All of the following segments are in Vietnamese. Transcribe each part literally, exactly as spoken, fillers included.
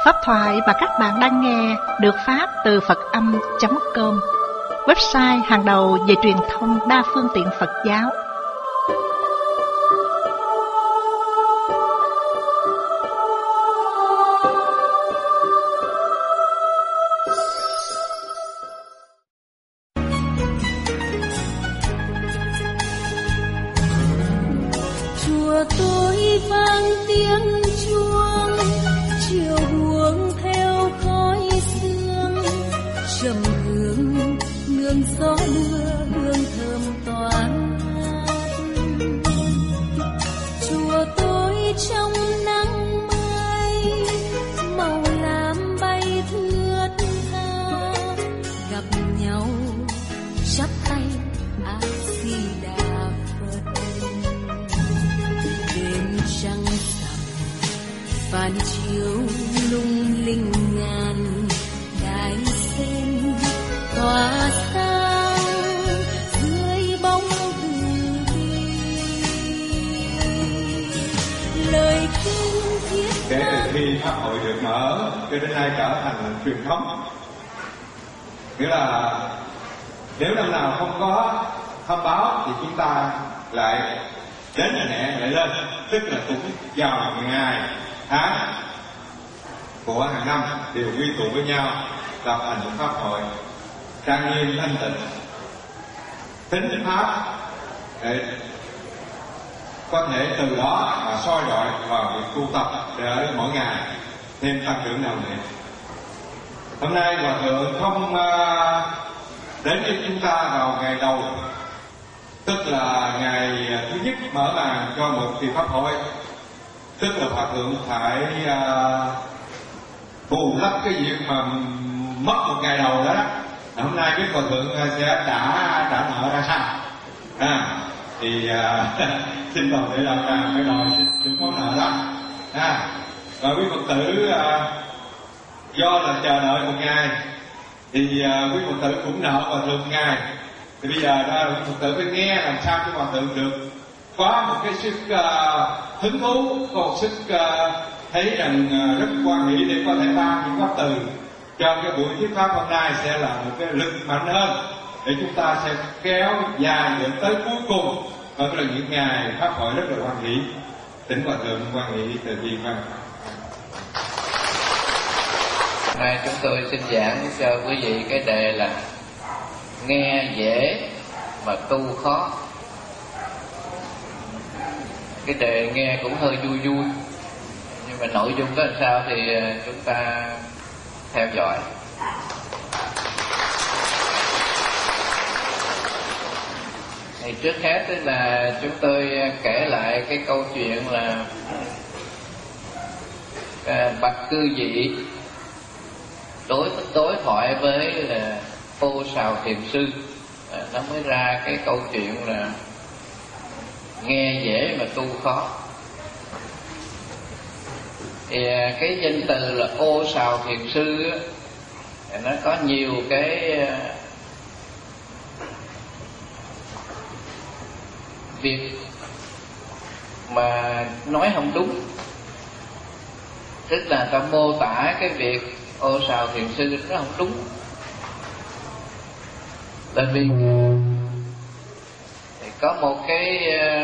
Pháp thoại mà các bạn đang nghe được phát từ Phật Âm chấm com, website hàng đầu về truyền thông đa phương tiện Phật giáo. Chùa tôi vang tiếng chuông, chiều buông theo khói sương, trầm hương nương gió mưa, hương thơm tỏa. Chùa tôi trong nắng mai, màu lam bay thướt tha, gặp nhau chắp tay A Di Đà Phật. Đêm trăng rằm phản chiếu lung linh ngàn, đài sen tỏa sáng dưới bóng từ bi. Lời kinh thiết kể từ khi pháp hội được mở cho đến nay trở thành truyền thống, nghĩa là nếu năm nào không có thông báo thì chúng ta lại đến là hẹn lại lên, tức là cũng vào ngày tháng của hàng năm đều quy tụ với nhau lập thành một pháp hội trang nghiêm thanh tịnh, tính pháp để có thể từ đó mà soi dọi vào việc tu tập để mỗi ngày thêm tăng trưởng đạo niệm. Hôm nay Hòa Thượng không uh, đến với chúng ta vào ngày đầu, tức là ngày thứ nhất mở màn cho một kỳ pháp hội, tức là Hòa Thượng phải uh, bù lấp cái việc mà mất một ngày đầu đó. Hôm nay cái Hòa Thượng sẽ trả trả nợ ra sao? À, thì uh, xin toàn thể đạo tràng phải đòi những món nợ đó. À, và quý Phật tử uh, do là chờ đợi một ngày thì uh, quý Phật tử cũng nợ Hòa Thượng một ngày. Thì bây giờ đó quý Phật tử phải nghe làm sao cho Hòa Thượng được có một cái sức uh, hứng thú, có một sức uh, thấy rằng uh, rất quan nghĩ để có thể ban những pháp từ cho cái buổi thuyết pháp hôm nay sẽ là một cái lực mạnh hơn để chúng ta sẽ kéo dài đến tới cuối cùng. Và đó là những ngày pháp hội rất là hoan hỷ. Thỉnh Hòa Thượng hoan hỷ từ bi văn. Hôm nay chúng tôi xin giảng cho quý vị cái đề là nghe dễ mà tu khó. Cái đề nghe cũng hơi vui vui, nhưng mà nội dung có làm sao thì chúng ta theo dõi. Thì trước hết tức là chúng tôi kể lại cái câu chuyện là à, bạch cư dị đối đối thoại với là Ô Sào Thiền Sư, à, nó mới ra cái câu chuyện là nghe dễ mà tu khó. Thì à, cái danh từ là Ô Sào Thiền Sư á, nó có nhiều cái à, việc mà nói không đúng, tức là ta mô tả cái việc Ô Sào Thiền Sư nó không đúng. Tại vì thì có một cái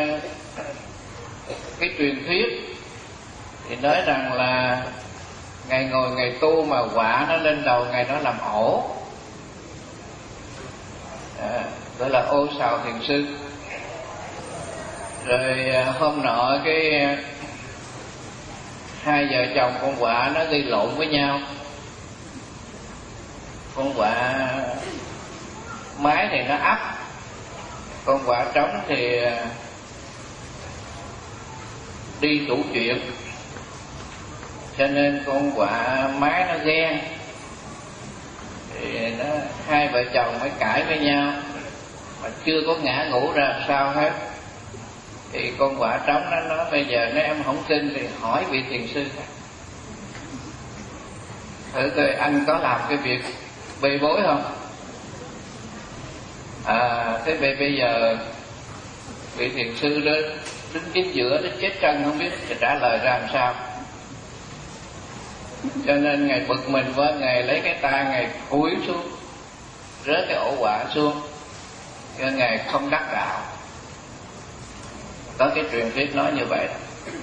cái truyền thuyết thì nói rằng là ngày ngồi ngày tu mà quả nó lên đầu, ngày nó làm ổ, à, đó là Ô Sào Thiền Sư. Rồi hôm nọ cái hai vợ chồng con quạ nó gây lộn với nhau. Con quạ mái thì nó ấp, con quạ trống thì đi đủ chuyện, cho nên con quạ mái nó ghen. Thì nó hai vợ chồng mới cãi với nhau mà chưa có ngã ngủ ra làm sao hết. Thì con quạ trống nó nói bây giờ nếu em không tin thì hỏi vị thiền sư thử coi anh có làm cái việc bê bối không. À thế bây bây giờ vị thiền sư đó đứng chính giữa, nó chết chân không biết trả lời ra làm sao. Cho nên Ngài bực mình quá, Ngài lấy cái tay Ngài cúi xuống, rớt cái ổ quả xuống, cho Ngài không đắc đạo. Có cái truyền thuyết nói như vậy.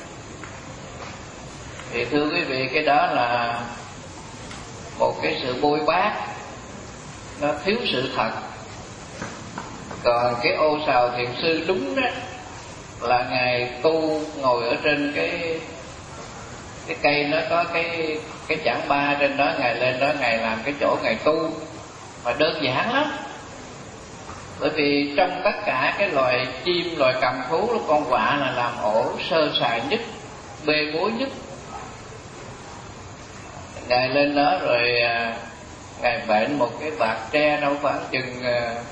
Thì thưa quý vị, cái đó là một cái sự bôi bác, nó thiếu sự thật. Còn cái Ô Sào Thiền Sư đúng đó là Ngài tu ngồi ở trên cái cái cây, nó có cái cái chảng ba trên đó, Ngài lên đó Ngài làm cái chỗ Ngài tu mà đơn giản lắm. Bởi vì trong tất cả cái loài chim, loài cầm thú, con quạ là làm ổ sơ sài nhất, bê bối nhất. Ngài lên đó rồi Ngài vện một cái bạt tre đâu khoảng chừng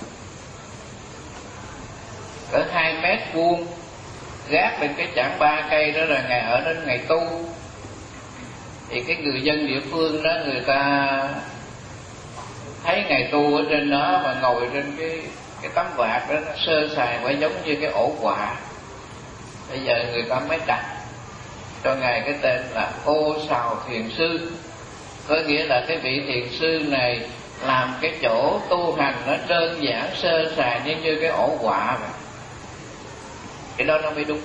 cỡ hai mét vuông, gác lên cái chảng ba cây đó, là Ngài ở đến Ngài tu. Thì cái người dân địa phương đó, người ta thấy Ngài tu ở trên đó mà ngồi trên cái cái tấm vạt đó, nó sơ sài quá giống như cái ổ quạ. Bây giờ người ta mới đặt cho Ngài cái tên là Ô Sào Thiền Sư. Có nghĩa là cái vị thiền sư này làm cái chỗ tu hành nó đơn giản sơ sài như như cái ổ quạ vậy. Cái đó nó mới đúng.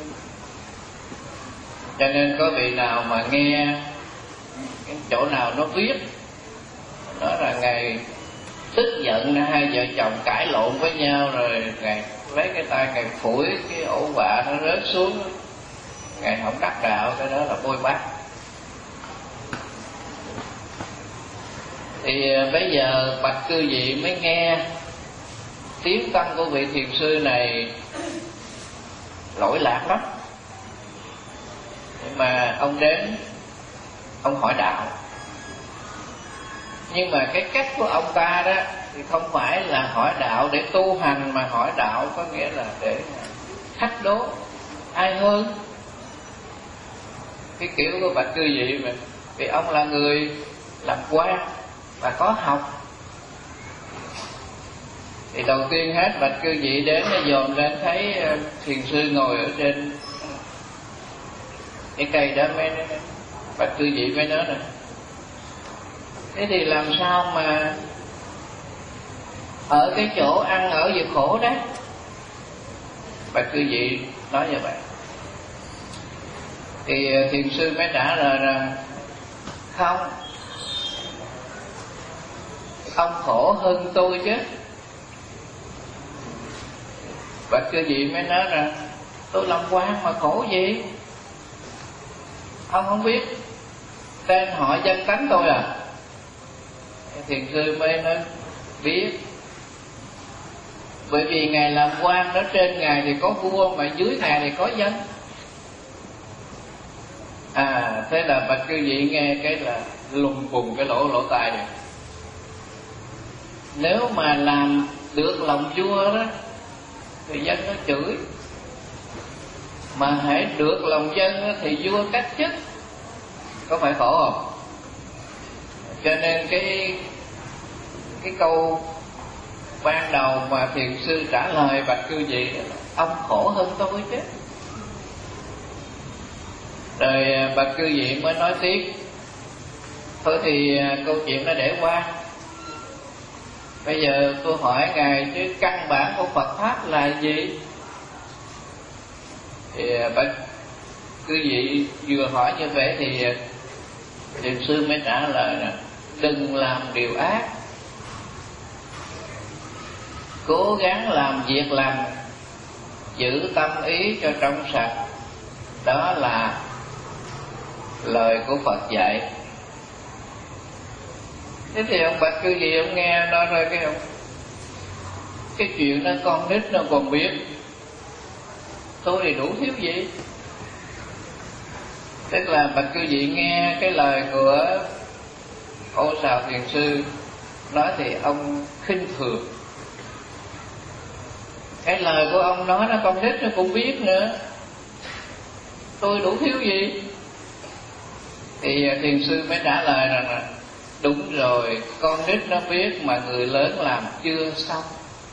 Cho nên có vị nào mà nghe cái chỗ nào nó viết đó là Ngài tức giận, hai vợ chồng cãi lộn với nhau, rồi Ngài lấy cái tay Ngài phủi cái ổ quạ nó rớt xuống, Ngài không đắc đạo. Cái đó là bôi bác. Thì bây giờ bạch cư vị mới nghe tiếng tâm của vị thiền sư này lỗi lạc lắm. Nhưng mà ông đến, ông hỏi đạo. Nhưng mà cái cách của ông ta đó thì không phải là hỏi đạo để tu hành, mà hỏi đạo có nghĩa là để thách đố ai hơn. Cái kiểu của bạch cư vị mà, vì ông là người làm quan và có học. Thì đầu tiên hết bạch cư vị đến dồn lên thấy thiền sư ngồi ở trên cái cây đó, mới bạch cư vị mới nói nè, thế thì làm sao mà ở cái chỗ ăn ở vừa khổ đấy? Bạch cư vị nói như vậy. Thì thiền sư mới trả lời rằng không, ông khổ hơn tôi chứ. Bạch cư vị mới nói rằng tôi làm quan mà khổ gì? Ông không biết tên họ danh tánh tôi à? Thiền sư mới nói biết. Bởi vì Ngài làm quan đó, trên Ngài thì có vua mà dưới Ngài thì có dân. À, thế là bạch cư vị nghe cái là lùng bùng cái lỗ lỗ tai này. Nếu mà làm được lòng vua đó thì dân nó chửi, mà hãy được lòng dân đó, thì vua cách chức, có phải khổ không? Cho nên cái cái câu ban đầu mà thiền sư trả lời bạch cư vị, ông khổ hơn tôi chứ. Rồi bạch cư vị mới nói tiếp, thôi thì câu chuyện nó để qua. Bây giờ tôi hỏi Ngài chứ căn bản của Phật Pháp là gì? Thì bạch cư vị vừa hỏi như vậy thì thiền sư mới trả lời là đừng làm điều ác, cố gắng làm việc lành, giữ tâm ý cho trong sạch. Đó là lời của Phật dạy. Thế thì ông bạch cư vị ông nghe nói rồi cái ông cái chuyện đó con nít nó còn biết, tôi thì đủ thiếu gì. Tức là bạch cư vị nghe cái lời của Ô Sào Thiền Sư nói thì ông khinh thường. Cái lời của ông nói nó con nít nó cũng biết nữa, tôi đủ thiếu gì. Thì thiền sư mới trả lời rằng là đúng rồi, con nít nó biết mà người lớn làm chưa xong.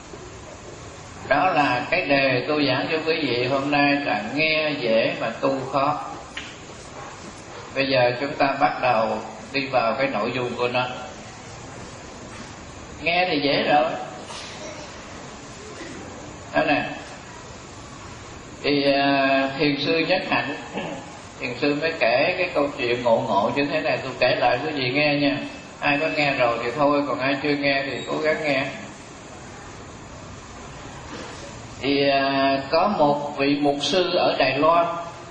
Đó là cái đề tôi giảng cho quý vị hôm nay là nghe dễ mà tu khó. Bây giờ chúng ta bắt đầu đi vào cái nội dung của nó. Nghe thì dễ rồi đó nè. Thì uh, thiền sư Nhất Hạnh, thiền sư mới kể cái câu chuyện ngộ ngộ như thế này. Tôi kể lại quý vị nghe nha. Ai có nghe rồi thì thôi, còn ai chưa nghe thì cố gắng nghe. Thì uh, có một vị mục sư ở Đài Loan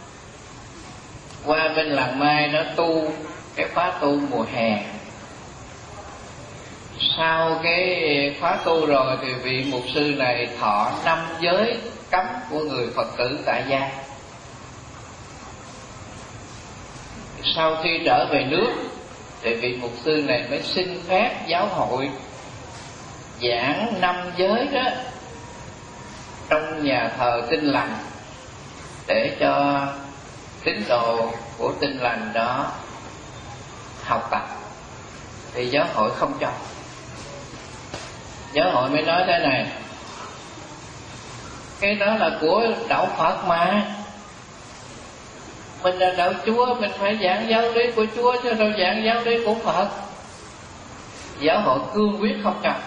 qua bên làng Mai nó tu cái khóa tu mùa hè. Sau cái khóa tu rồi thì vị mục sư này thọ năm giới cấm của người Phật tử tại gia. Sau khi trở về nước thì vị mục sư này mới xin phép giáo hội giảng năm giới đó trong nhà thờ Tin Lành để cho tín đồ của Tin Lành đó học tập. Thì giáo hội không cho. Giáo hội mới nói thế này: cái đó là của đạo Phật mà, mình là đạo Chúa, mình phải giảng giáo lý của Chúa chứ đâu giảng giáo lý của Phật. Giáo hội cương quyết không cho.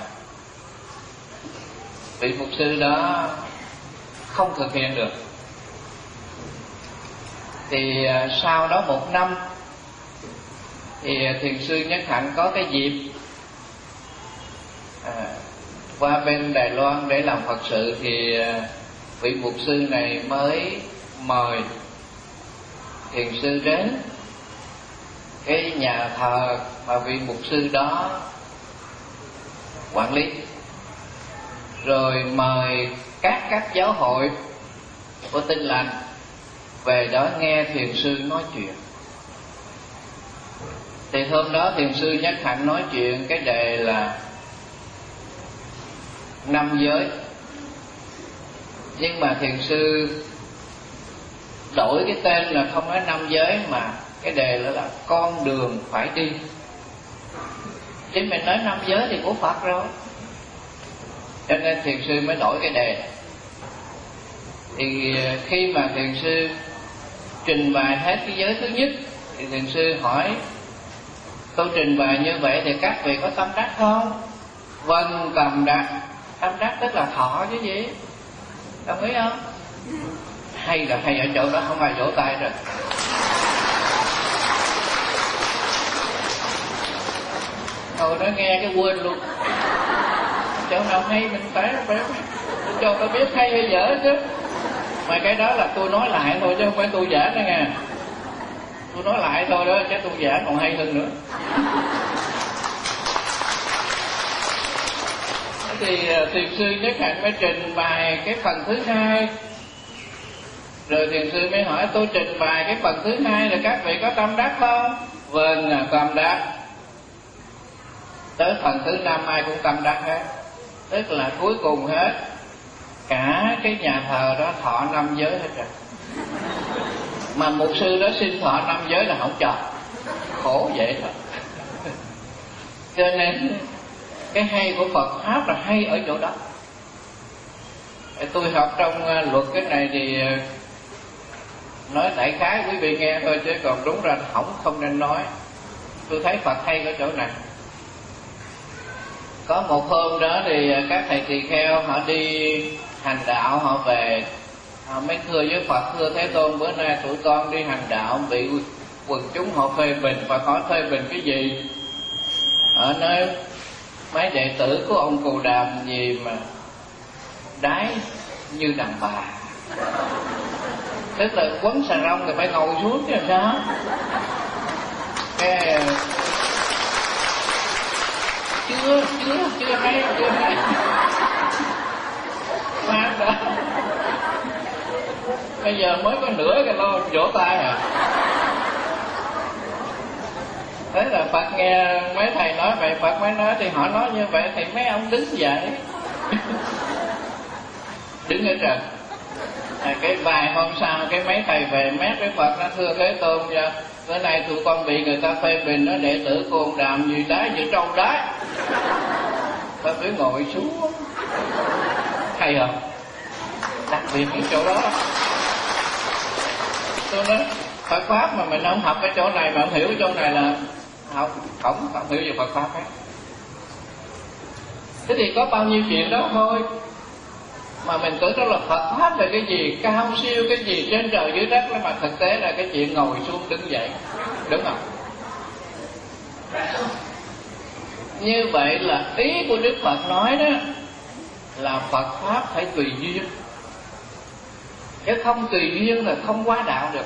Vị mục sư đó không thực hiện được. Thì sau đó một năm thì thiền sư Nhất Hạnh có cái dịp à, qua bên Đài Loan để làm Phật sự. Thì vị mục sư này mới mời thiền sư đến cái nhà thờ mà vị mục sư đó quản lý, rồi mời các các giáo hội của Tin Lành về đó nghe thiền sư nói chuyện. Thì hôm đó thiền sư Nhất Hạnh nói chuyện cái đề là năm giới, nhưng mà thiền sư đổi cái tên là không nói năm giới mà cái đề là, là con đường phải đi. Chứ mình nói năm giới thì của Phật rồi, cho nên thiền sư mới đổi cái đề. Thì khi mà thiền sư trình bày hết cái giới thứ nhất thì thiền sư hỏi: tôi trình bày như vậy thì các vị có tâm đắc không? Vâng, tâm đắc. Tâm đắc tức là thọ chứ gì, đồng ý không? Hay là hay ở chỗ đó không ai vỗ tay rồi. Ngồi đó nghe cái quên luôn. Chỗ nào hay mình phải phải cho tôi biết hay hay dở chứ. Mà cái đó là tôi nói lại thôi chứ không phải tôi giả nữa nghe. Tôi nói lại thôi đó, chứ tôi giả còn hay hơn nữa. Thì thiền sư Nhất Hạnh mới trình bày cái phần thứ hai. Rồi thiền sư mới hỏi: tôi trình bày cái phần thứ hai là các vị có tâm đắc không? Vâng, là tâm đắc. Tới phần thứ năm ai cũng tâm đắc hết. Tức là cuối cùng hết cả cái nhà thờ đó thọ năm giới hết rồi. Mà mục sư đó xin thọ năm giới là không cho. Khổ vậy thôi. Cho nên cái hay của Phật Pháp là hay ở chỗ đó. Tôi học trong luật cái này thì nói đại khái quý vị nghe thôi, chứ còn đúng ra không không nên nói. Tôi thấy Phật hay ở chỗ này. Có một hôm đó thì các thầy tỳ kheo họ đi hành đạo, họ về, họ mới thưa với Phật: thưa Thế Tôn, bữa nay tụi con đi hành đạo bị quần chúng họ phê bình. Phật hỏi phê bình cái gì? Họ nói mấy đệ tử của ông Cù Đàm gì mà đái như đàn bà, tức là quấn xà rong thì phải ngồi xuống chứ làm sao. Cái chưa chưa chưa hay chưa hay mà đã bây giờ mới có nửa cái lo vỗ tay à. Thế là Phật nghe mấy thầy nói vậy, Phật mới nói thì họ nói như vậy thì mấy ông đứng dậy đứng ở trần. À, cái vài hôm sau cái mấy thầy về mét với Phật nó: thưa Thế Tôn, bữa nay tụi con bị người ta phê bình nó đệ tử của ông Đàm gì đá như trâu đá. Phật phải ngồi xuống. Hay không? Đặc biệt cái chỗ đó. Tôi nói Phật Pháp mà mình không học cái chỗ này mà không hiểu cái chỗ này là không không không hiểu về Phật pháp hết. Thế thì có bao nhiêu chuyện đó thôi mà mình tưởng đó là Phật pháp là cái gì cao siêu, cái gì trên trời dưới đất, mà thực tế là cái chuyện ngồi xuống đứng dậy, đúng không? Như vậy là ý của Đức Phật nói đó là Phật pháp phải tùy duyên, chứ không tùy duyên là không hóa đạo được.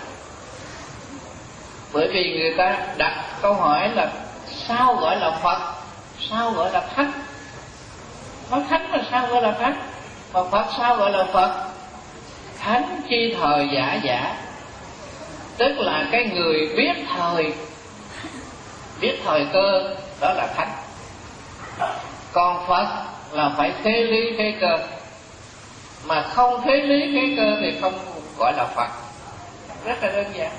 Bởi vì người ta đặt câu hỏi là sao gọi là Phật, sao gọi là Thánh. Nói Thánh là sao gọi là Thánh, mà Phật sao gọi là Phật? Thánh chi thời giả giả, tức là cái người biết thời, biết thời cơ, đó là Thánh. Còn Phật là phải thế lý thế cơ, mà không thế lý thế cơ thì không gọi là Phật. Rất là đơn giản.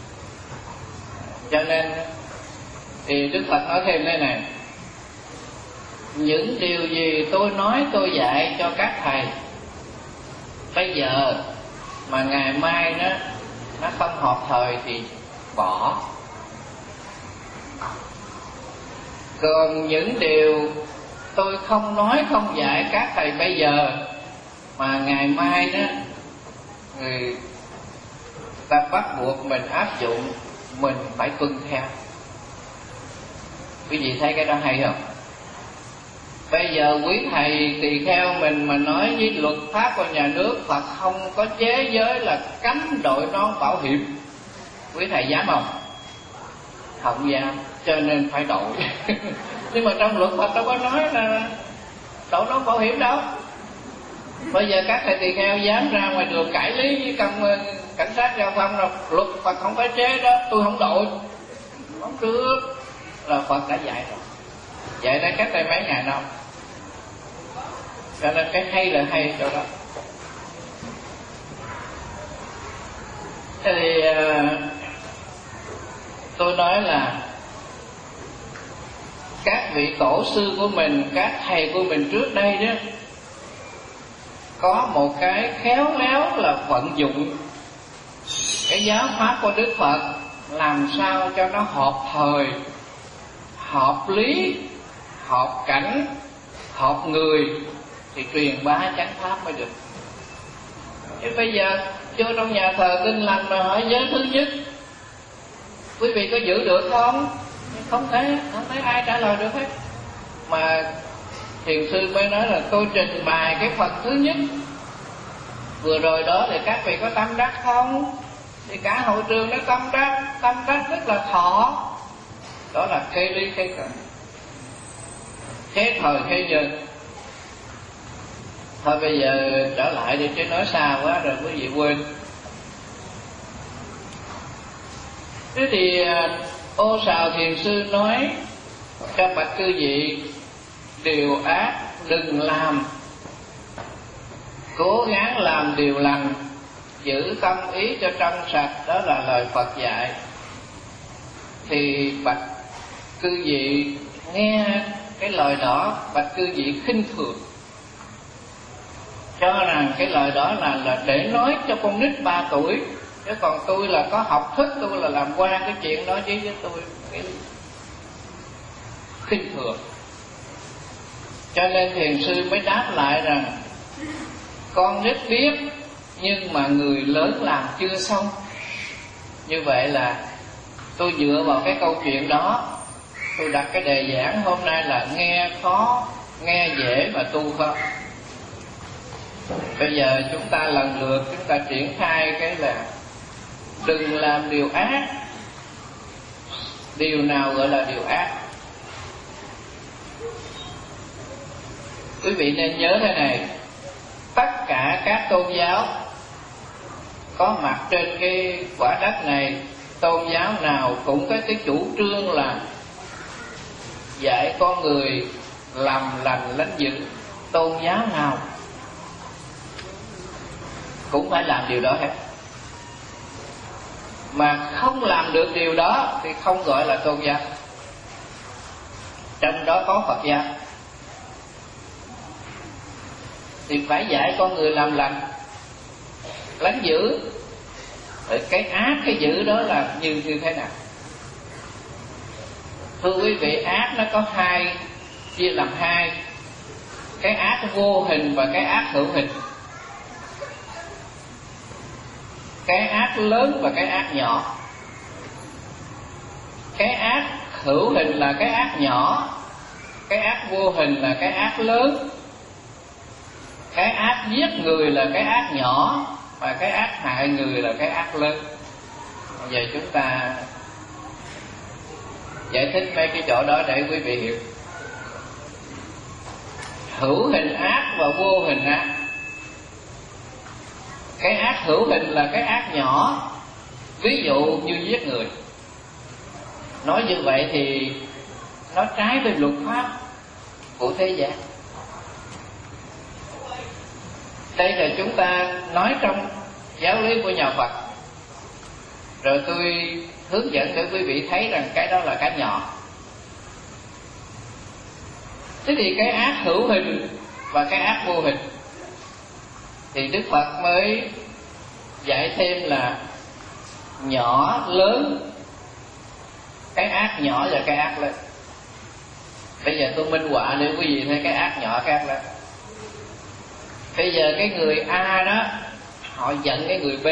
Cho nên thì Đức Phật nói thêm thế này: những điều gì tôi nói tôi dạy cho các thầy bây giờ mà ngày mai nó nó không hợp thời thì bỏ. Còn những điều tôi không nói không dạy các thầy bây giờ mà ngày mai đó người ta bắt buộc mình áp dụng, mình phải tuân theo. Quý vị thấy cái đó hay không? Bây giờ quý thầy tỳ kheo mình mà nói với luật pháp của nhà nước Phật không có chế giới là cấm đội nón bảo hiểm, quý thầy dám không? Không dám, cho nên phải đội. Nhưng mà trong luật Phật đâu có nói là đội nón bảo hiểm đâu. Bây giờ các thầy tỳ kheo dám ra ngoài đường cãi lý với công cảnh sát giao thông rồi, luật Phật không phải chế đó, tôi không đội. Không được, là Phật đã dạy rồi, dạy đây cách đây mấy ngày đâu. Cho nên cái hay là hay chỗ đó. Thế thì tôi nói là các vị tổ sư của mình, các thầy của mình trước đây đó, có một cái khéo léo là vận dụng cái giáo pháp của Đức Phật làm sao cho nó hợp thời, hợp lý, hợp cảnh, hợp người thì truyền bá chánh pháp mới được. Chứ bây giờ vô trong nhà thờ Tin Lành mà hỏi giới thứ nhất, quý vị có giữ được không? Không thể, không thấy ai trả lời được hết. Mà thiền sư mới nói là tôi trình bày cái phần thứ nhất vừa rồi đó thì các vị có tâm đắc không? Thì cả hội trường nó tâm đắc, tâm đắc rất là thọ. Đó là khế lý khế cận, khế thời khế nhân. Thôi bây giờ trở lại đi chứ nói xa quá rồi quý vị quên. Thế thì Ô Sào thiền sư nói cho bạch cư vị điều ác đừng làm, cố gắng làm điều lành, giữ tâm ý cho trong sạch. Đó là lời Phật dạy. Thì bạch cư vị nghe cái lời đó, bạch cư vị khinh thường, cho rằng cái lời đó là là để nói cho con nít ba tuổi, chứ còn tôi là có học thức, tôi là làm qua cái chuyện đó chứ với tôi cái khinh thường. Cho nên thiền sư mới đáp lại rằng con nít biết nhưng mà người lớn làm chưa xong. Như vậy là tôi dựa vào cái câu chuyện đó, tôi đặt cái đề giảng hôm nay là nghe khó, nghe dễ mà tu không. Bây giờ chúng ta lần lượt chúng ta triển khai cái là đừng làm điều ác. Điều nào gọi là điều ác? Quý vị nên nhớ thế này: tất cả các tôn giáo có mặt trên cái quả đất này, tôn giáo nào cũng có cái chủ trương là dạy con người làm lành lánh dữ. Tôn giáo nào cũng phải làm điều đó hết. Mà không làm được điều đó thì không gọi là tôn giáo. Trong đó có Phật giáo thì phải dạy con người làm lành lánh dữ. Rồi cái ác cái dữ đó là như như thế nào? Thưa quý vị, ác nó có hai, chia làm hai: cái ác vô hình và cái ác hữu hình. Cái ác lớn và cái ác nhỏ. Cái ác hữu hình là cái ác nhỏ, cái ác vô hình là cái ác lớn. Cái ác giết người là cái ác nhỏ, và cái ác hại người là cái ác lớn. Bây giờ chúng ta giải thích mấy cái chỗ đó để quý vị hiểu. Hữu hình ác và vô hình ác. Cái ác hữu hình là cái ác nhỏ, ví dụ như giết người. Nói như vậy thì nó trái với luật pháp của thế gian. Đây là chúng ta nói trong giáo lý của nhà Phật, rồi tôi hướng dẫn để quý vị thấy rằng cái đó là cái nhỏ. Thế thì cái ác hữu hình và cái ác vô hình thì Đức Phật mới dạy thêm là nhỏ lớn. Cái ác nhỏ và cái ác lớn. Bây giờ tôi minh họa để quý vị thấy cái ác nhỏ cái ác lớn. Bây giờ cái người A đó, họ giận cái người B,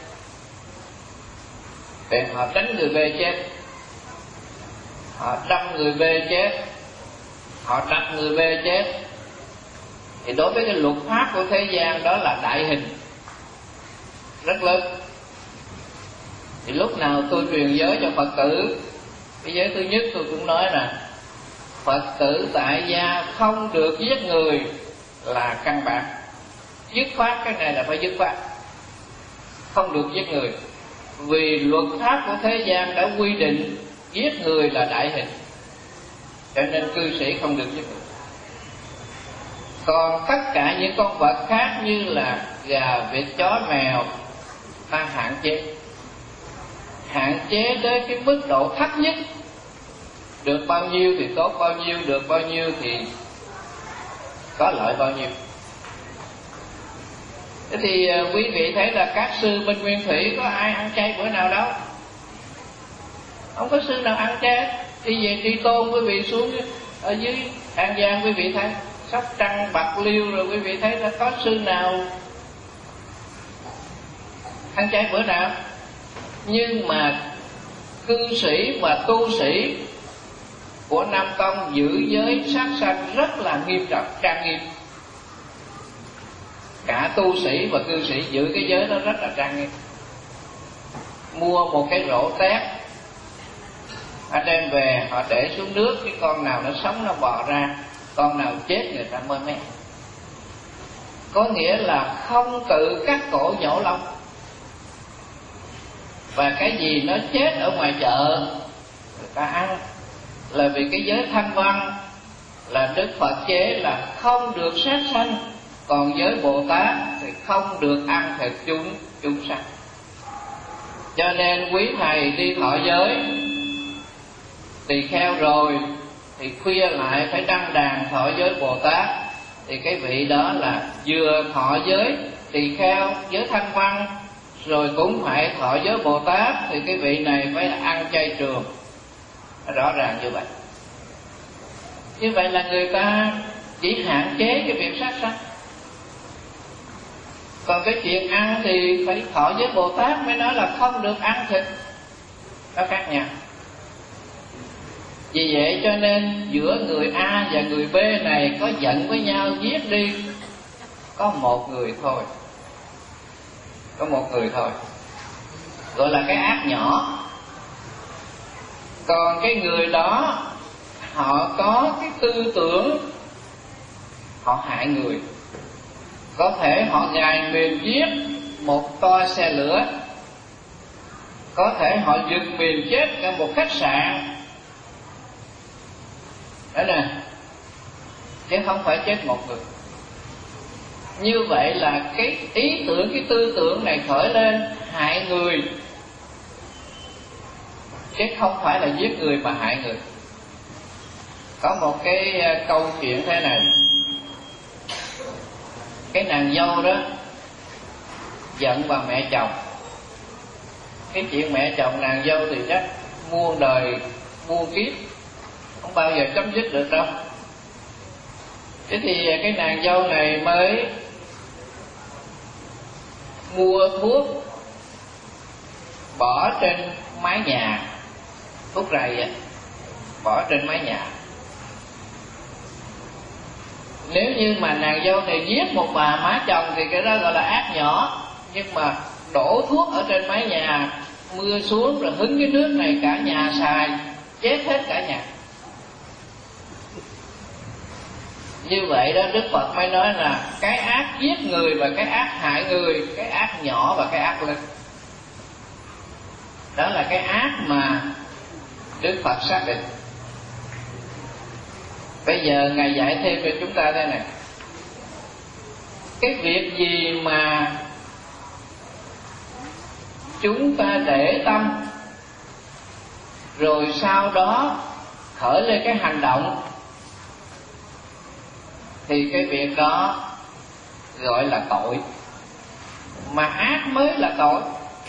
để họ đánh người B chết, họ đâm người B chết, họ đập người B chết. Thì đối với cái luật pháp của thế gian đó là đại hình rất lớn. Thì lúc nào tôi truyền giới cho Phật tử, cái giới thứ nhất tôi cũng nói là Phật tử tại gia không được giết người là căn bản. Dứt khoát, cái này là phải dứt khoát, không được giết người. Vì luật pháp của thế gian đã quy định giết người là đại hình, cho nên cư sĩ không được giết người. Còn tất cả những con vật khác như là gà, vịt, chó, mèo, ta hạn chế. Hạn chế đến cái mức độ thấp nhất. Được bao nhiêu thì tốt bao nhiêu, được bao nhiêu thì có lợi bao nhiêu. Thế thì quý vị thấy là các sư bên Nguyên Thủy có ai ăn chay bữa nào đâu. Không có sư nào ăn chay. Đi về Tri Tôn quý vị xuống ở dưới An Giang quý vị thấy, Sóc Trăng, Bạc Liêu rồi quý vị thấy là có sư nào ăn chay bữa nào. Nhưng mà cư sĩ và tu sĩ của Nam Tông giữ giới sát sanh rất là nghiêm trọng, trang nghiêm. Cả tu sĩ và cư sĩ giữ cái giới đó rất là trang nghiêm. Mua một cái rổ tép, họ đem về họ để xuống nước, cái con nào nó sống nó bò ra, con nào chết người ta mới mét. Có nghĩa là không tự cắt cổ nhổ lông. Và cái gì nó chết ở ngoài chợ người ta ăn, là vì cái giới Thanh Văn là Đức Phật chế là không được sát sanh. Còn giới Bồ Tát thì không được ăn thịt chúng chúng sanh. Cho nên quý thầy đi thọ giới tỳ kheo rồi thì khuya lại phải đăng đàn thọ giới Bồ Tát. Thì cái vị đó là vừa thọ giới tỳ kheo, giới Thanh Văn, rồi cũng phải thọ giới Bồ Tát. Thì cái vị này phải ăn chay trường. Rõ ràng như vậy. Như vậy là người ta chỉ hạn chế cái việc sát sanh. Còn cái chuyện ăn thì phải thọ với Bồ Tát mới nói là không được ăn thịt. Nó khác nhau. Vì vậy cho nên giữa người A và người B này có giận với nhau giết đi, có một người thôi. Có một người thôi. Gọi là cái ác nhỏ. Còn cái người đó họ có cái tư tưởng họ hại người. Có thể họ gài mìn giết một toa xe lửa, có thể họ giật mìn chết ở một khách sạn. Đó nè, chứ không phải chết một người. Như vậy là cái ý tưởng, cái tư tưởng này khởi lên hại người, chứ không phải là giết người mà hại người. Có một cái câu chuyện thế này. Cái nàng dâu đó giận bà mẹ chồng. Cái chuyện mẹ chồng nàng dâu thì chắc muôn đời muôn kiếp không bao giờ chấm dứt được đâu. Thế thì cái nàng dâu này mới mua thuốc bỏ trên mái nhà, thuốc rầy á, bỏ trên mái nhà. Nếu như mà nàng dâu này giết một bà má chồng thì cái đó gọi là ác nhỏ. Nhưng mà đổ thuốc ở trên mái nhà, mưa xuống rồi hứng cái nước này cả nhà xài, chết hết cả nhà. Như vậy đó, Đức Phật mới nói là cái ác giết người và cái ác hại người, cái ác nhỏ và cái ác lớn. Đó là cái ác mà Đức Phật xác định. Bây giờ Ngài dạy thêm cho chúng ta đây này. Cái việc gì mà chúng ta để tâm rồi sau đó khởi lên cái hành động thì cái việc đó gọi là tội. Mà ác mới là tội.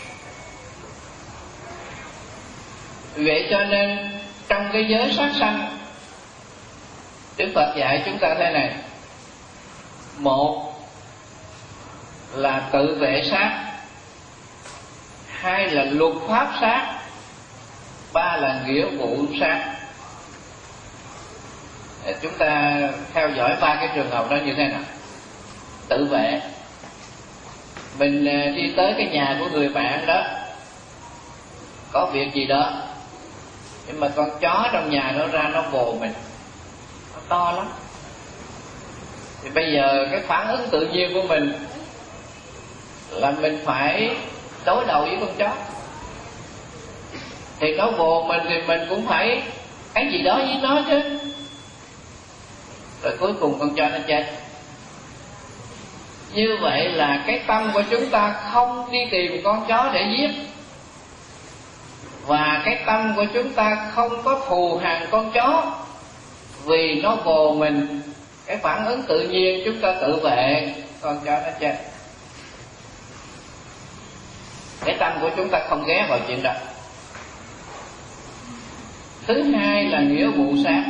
Vậy cho nên trong cái giới sát sanh, Đức Phật dạy chúng ta thế này. Một là tự vệ sát, hai là luật pháp sát, ba là nghĩa vụ sát. Chúng ta theo dõi ba cái trường hợp đó như thế nào. Tự vệ, mình đi tới cái nhà của người bạn đó, có việc gì đó, nhưng mà con chó trong nhà nó ra nó vồ mình, nó to lắm. Thì bây giờ cái phản ứng tự nhiên của mình là mình phải đối đầu với con chó. Thì nó vồ mình thì mình cũng phải cái gì đó với nó chứ. Rồi cuối cùng con chó nó chết. Như vậy là cái tâm của chúng ta không đi tìm con chó để giết, và cái tâm của chúng ta không có thù hằn con chó vì nó vồ mình. Cái phản ứng tự nhiên chúng ta tự vệ, con chó nó chết. Cái tâm của chúng ta không ghé vào chuyện đó. Thứ hai là nghĩa vụ sát,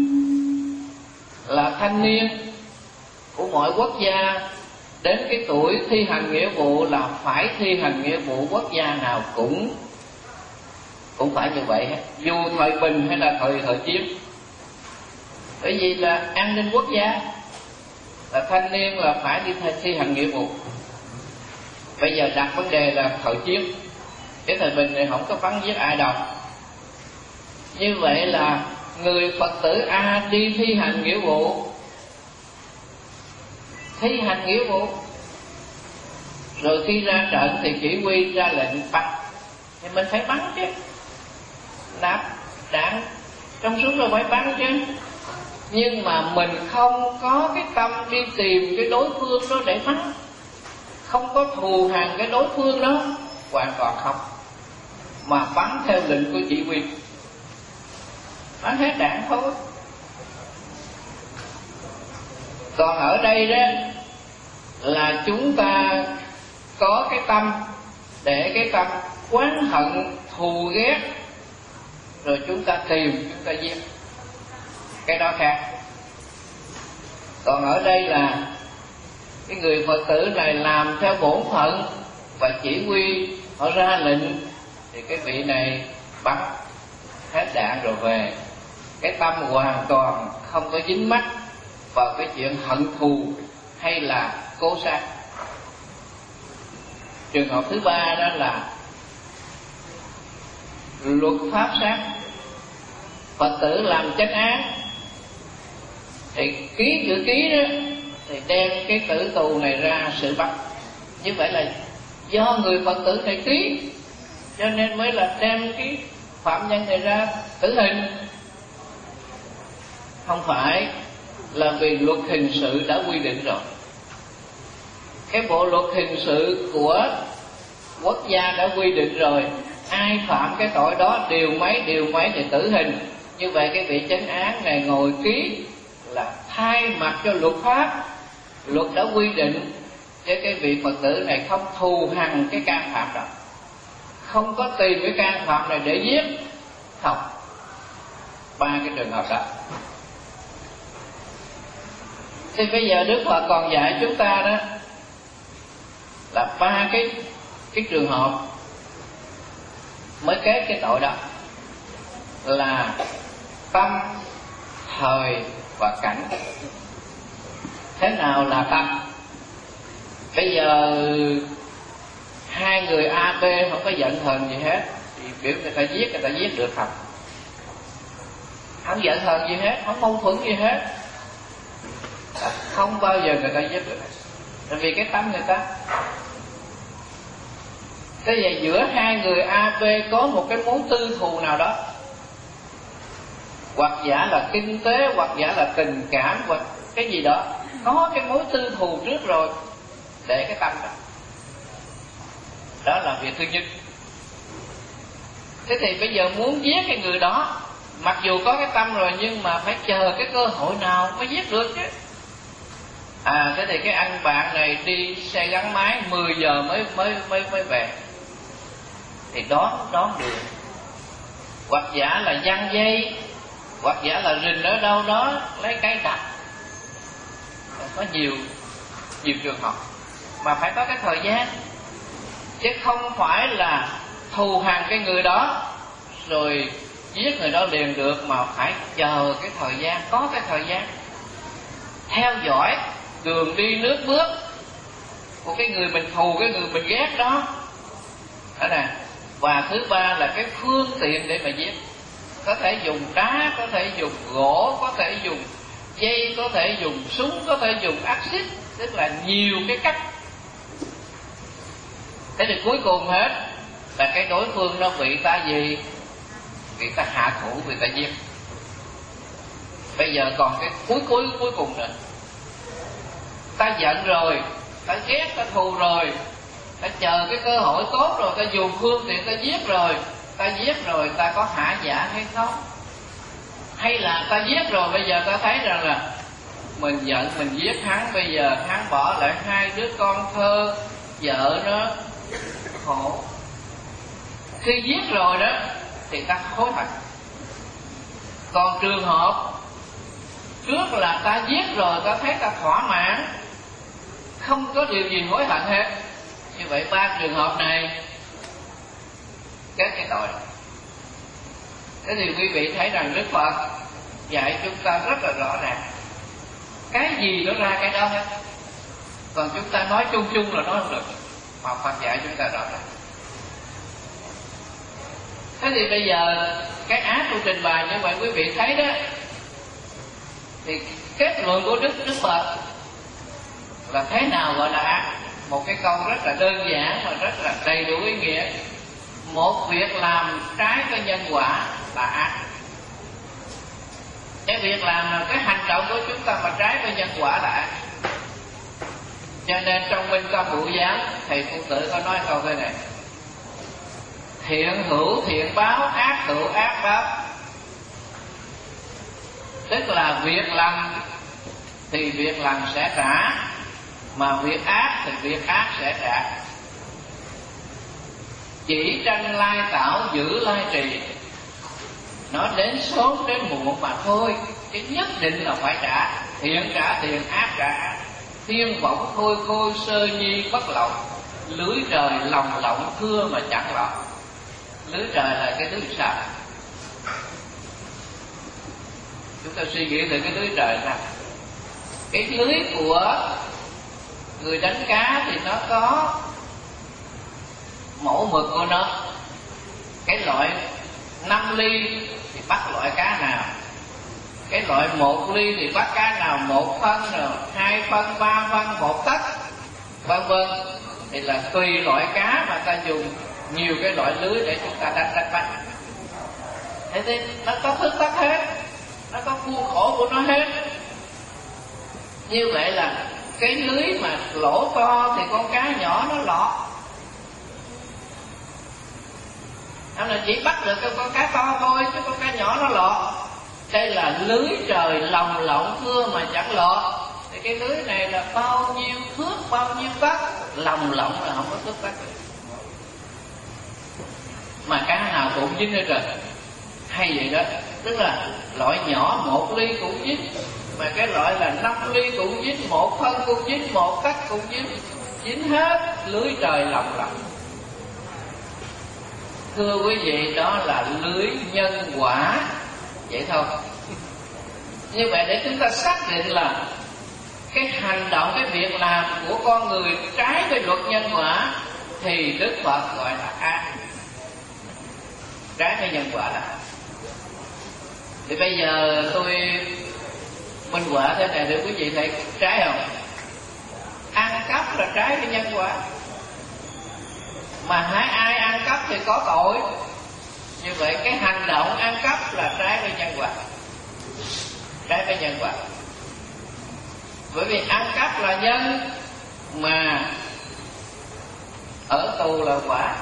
là thanh niên của mọi quốc gia đến cái tuổi thi hành nghĩa vụ là phải thi hành nghĩa vụ, quốc gia nào cũng cũng phải như vậy hết, dù thời bình hay là thời thời chiến. Bởi vì là an ninh quốc gia, là thanh niên là phải đi thi hành nghĩa vụ. Bây giờ đặt vấn đề là thời chiến, cái thời bình này không có bắn giết ai đâu. Như vậy là người Phật tử A đi thi hành nghĩa vụ, thi hành nghĩa vụ rồi khi ra trận thì chỉ huy ra lệnh bắn, thì mình phải bắn chứ, nạp đạn trong súng rồi phải bắn chứ. Nhưng mà mình không có cái tâm đi tìm cái đối phương đó để bắn, không có thù hằn cái đối phương đó, hoàn toàn không, mà bắn theo lệnh của chỉ huy, bắn hết đạn thôi. Còn ở đây đó là chúng ta có cái tâm để cái tâm oán hận thù ghét, rồi chúng ta tìm, chúng ta giết, cái đó khác. Còn ở đây là cái người Phật tử này làm theo bổn phận và chỉ huy họ ra lệnh thì cái vị này bắn hết đạn rồi về. Cái tâm hoàn toàn không có dính mắc vào cái chuyện hận thù hay là cố sát. Trường hợp thứ ba đó là luật pháp sát. Phật tử làm chánh án thì ký chữ ký đó thì đem cái tử tù này ra xử bắt. Như vậy là do người Phật tử này ký, cho nên mới là đem cái phạm nhân này ra tử hình. Không phải là vì luật hình sự đã quy định rồi. Cái bộ luật hình sự của quốc gia đã quy định rồi, ai phạm cái tội đó điều mấy điều mấy thì tử hình. Như vậy cái vị chánh án này ngồi ký là thay mặt cho luật pháp, luật đã quy định, chứ cái vị Phật tử này không thù hằn cái can phạm đó, không có tìm cái can phạm này để giết, không, ba cái trường hợp đó. Thì bây giờ Đức Phật còn dạy chúng ta đó là ba cái cái trường hợp mới kết cái tội đó, là tâm, thời và cảnh. Thế nào là tâm? Bây giờ hai người A, B không có giận hờn gì hết, thì biểu người ta giết, người ta giết được không? Không giận hờn gì hết, không mâu thuẫn gì hết, không bao giờ người ta giết được. Tại vì cái tâm người ta. Thế vậy giữa hai người A, B có một cái mối tư thù nào đó, hoặc giả là kinh tế, hoặc giả là tình cảm, hoặc cái gì đó, có cái mối tư thù trước rồi, để cái tâm đó. Đó là việc thứ nhất. Thế thì bây giờ muốn giết cái người đó, mặc dù có cái tâm rồi nhưng mà phải chờ cái cơ hội nào mới giết được chứ. À thế thì cái anh bạn này đi xe gắn máy mười giờ mới mới mới mới về, thì đón đón được. Hoặc giả là giăng dây, hoặc giả là rình ở đâu đó lấy cái đặt. Có nhiều nhiều trường hợp mà phải có cái thời gian, chứ không phải là thù hằn cái người đó rồi giết người đó liền được, mà phải chờ cái thời gian, có cái thời gian theo dõi đường đi nước bước của cái người mình thù, cái người mình ghét đó. Đó nè. Và thứ ba là cái phương tiện để mà giết. Có thể dùng đá, có thể dùng gỗ, có thể dùng dây, có thể dùng súng, có thể dùng axit, tức là nhiều cái cách. Thế thì cuối cùng hết là cái đối phương nó bị ta gì? Bị ta hạ thủ, bị ta giết. Bây giờ còn cái cuối cuối cuối cùng nữa. Ta giận rồi, ta ghét, ta thù rồi, ta chờ cái cơ hội tốt rồi, ta dùng phương tiện ta giết rồi, ta giết rồi ta có hả dạ hay không? Hay là ta giết rồi bây giờ ta thấy rằng là mình giận mình giết hắn, bây giờ hắn bỏ lại hai đứa con thơ, vợ nó khổ. Khi giết rồi đó thì ta hối hận. Còn trường hợp trước là ta giết rồi ta thấy ta thỏa mãn, không có điều gì hối hận hết, như vậy ba trường hợp này kết cái tội. Thế thì quý vị thấy rằng Đức Phật dạy chúng ta rất là rõ ràng, cái gì nó ra cái đó hết. Còn chúng ta nói chung chung là nói không được, mà Phật dạy chúng ta rõ ràng. Thế thì bây giờ cái ác tôi trình bày như vậy quý vị thấy đó, thì kết luận của Đức Đức Phật là thế nào gọi là ác? Một cái câu rất là đơn giản mà rất là đầy đủ ý nghĩa. Một việc làm trái với nhân quả là ác. Cái việc làm là cái hành động của chúng ta mà trái với nhân quả là ác. Cho nên trong Minh Tâm Hữu Giám, thầy Phu Tử có nói câu thế này: thiện hữu thiện báo, ác hữu ác báo. Tức là việc làm thì việc làm sẽ trả, mà việc ác thì việc ác sẽ trả. Chỉ tranh lai tạo, giữ lai trì. Nó đến sớm đến muộn mà thôi, chứ nhất định là phải trả. Thiện trả thiện, ác trả ác. Thiên võng thôi khôi, sơ nhi bất lậu. Lưới trời lòng lộng, thưa mà chẳng lọt. Lưới trời là cái lưới sao? Chúng ta suy nghĩ về cái lưới trời ra. Cái lưới của người đánh cá thì nó có mẫu mực của nó. Cái loại năm ly thì bắt loại cá nào, cái loại một ly thì bắt cá nào một phân, rồi hai phân, ba phân, một tấc, vân vân. Thì là tùy loại cá mà ta dùng nhiều cái loại lưới để chúng ta đánh đánh bắt. Thế thì nó có thức tắc hết, nó có khuôn khổ của nó hết. Như vậy là cái lưới mà lỗ to thì con cá nhỏ nó lọt. Nó là chỉ bắt được con cá to thôi, chứ con cá nhỏ nó lọt. Đây là lưới trời lòng lộng, thưa mà chẳng lọt. Thì cái lưới này là bao nhiêu thước, bao nhiêu tấc, lòng lộng là không có thước tấc. Mà cá nào cũng dính hết rồi. Hay vậy đó. tức là loại nhỏ một ly cũng dính, mà cái loại là năm ly cũng dính, một phân cũng dính, một tấc cũng dính, dính hết lưới trời lồng lộng. Thưa quý vị, đó là lưới nhân quả vậy thôi. Như vậy để chúng ta xác định là cái hành động, cái việc làm của con người trái với luật nhân quả thì Đức Phật gọi là ác. Trái với nhân quả là. Thì bây giờ tôi minh họa thế này để quý vị thấy trái không? Ăn cắp là trái với nhân quả, mà hãy ai ăn cắp thì có tội. Như vậy cái hành động ăn cắp là trái với nhân quả, trái với nhân quả. Bởi vì ăn cắp là nhân, mà ở tù là quả.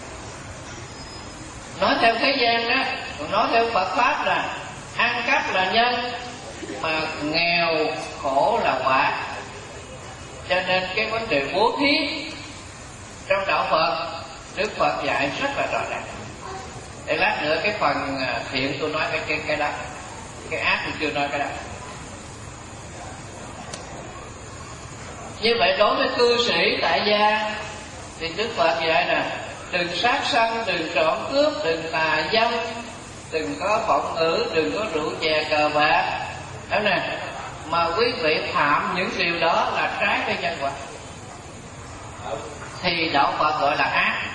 Nói theo thế gian đó, còn nói theo Phật pháp là ăn cắp là nhân, mà nghèo khổ là quả. Cho nên cái vấn đề bố thí trong đạo Phật, Đức Phật dạy rất là rõ ràng. Để lát nữa cái phần thiện tôi nói cái cái cái đó, cái ác tôi chưa nói cái đó. Như vậy đối với cư sĩ tại gia thì Đức Phật dạy là đừng sát sanh, đừng trộm cướp, đừng tà dâm, đừng có phỏng ngữ, đừng có rượu chè cờ bạc. Đó nè, mà quý vị phạm những điều đó là trái với nhân quả thì đạo Phật gọi là ác.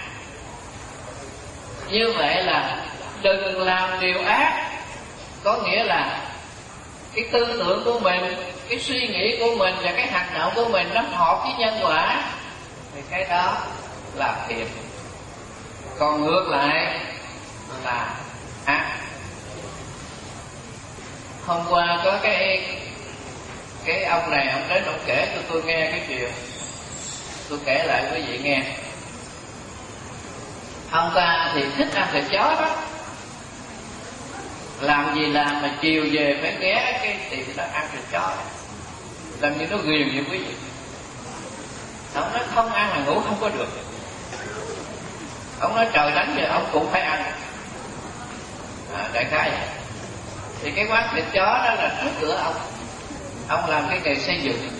Như vậy là đừng làm điều ác, có nghĩa là cái tư tưởng của mình, cái suy nghĩ của mình và cái hành động của mình nó hợp với nhân quả thì cái đó là thiện. Còn ngược lại là ác. Hôm qua có cái cái ông này, ông đến ông kể cho tôi nghe cái chuyện, tôi kể lại quý vị nghe. Ông ta thì thích ăn thịt chó đó, làm gì làm mà chiều về phải ghé cái tiệm đó ăn thịt chó, làm như nó ghiền vậy quý vị. Ông nói không ăn là ngủ không có được. Ông nói trời đánh giờ ông cũng phải ăn. À, đại khái vậy. Thì cái quán thịt chó đó là trước cửa ông. Ông làm cái nghề xây dựng.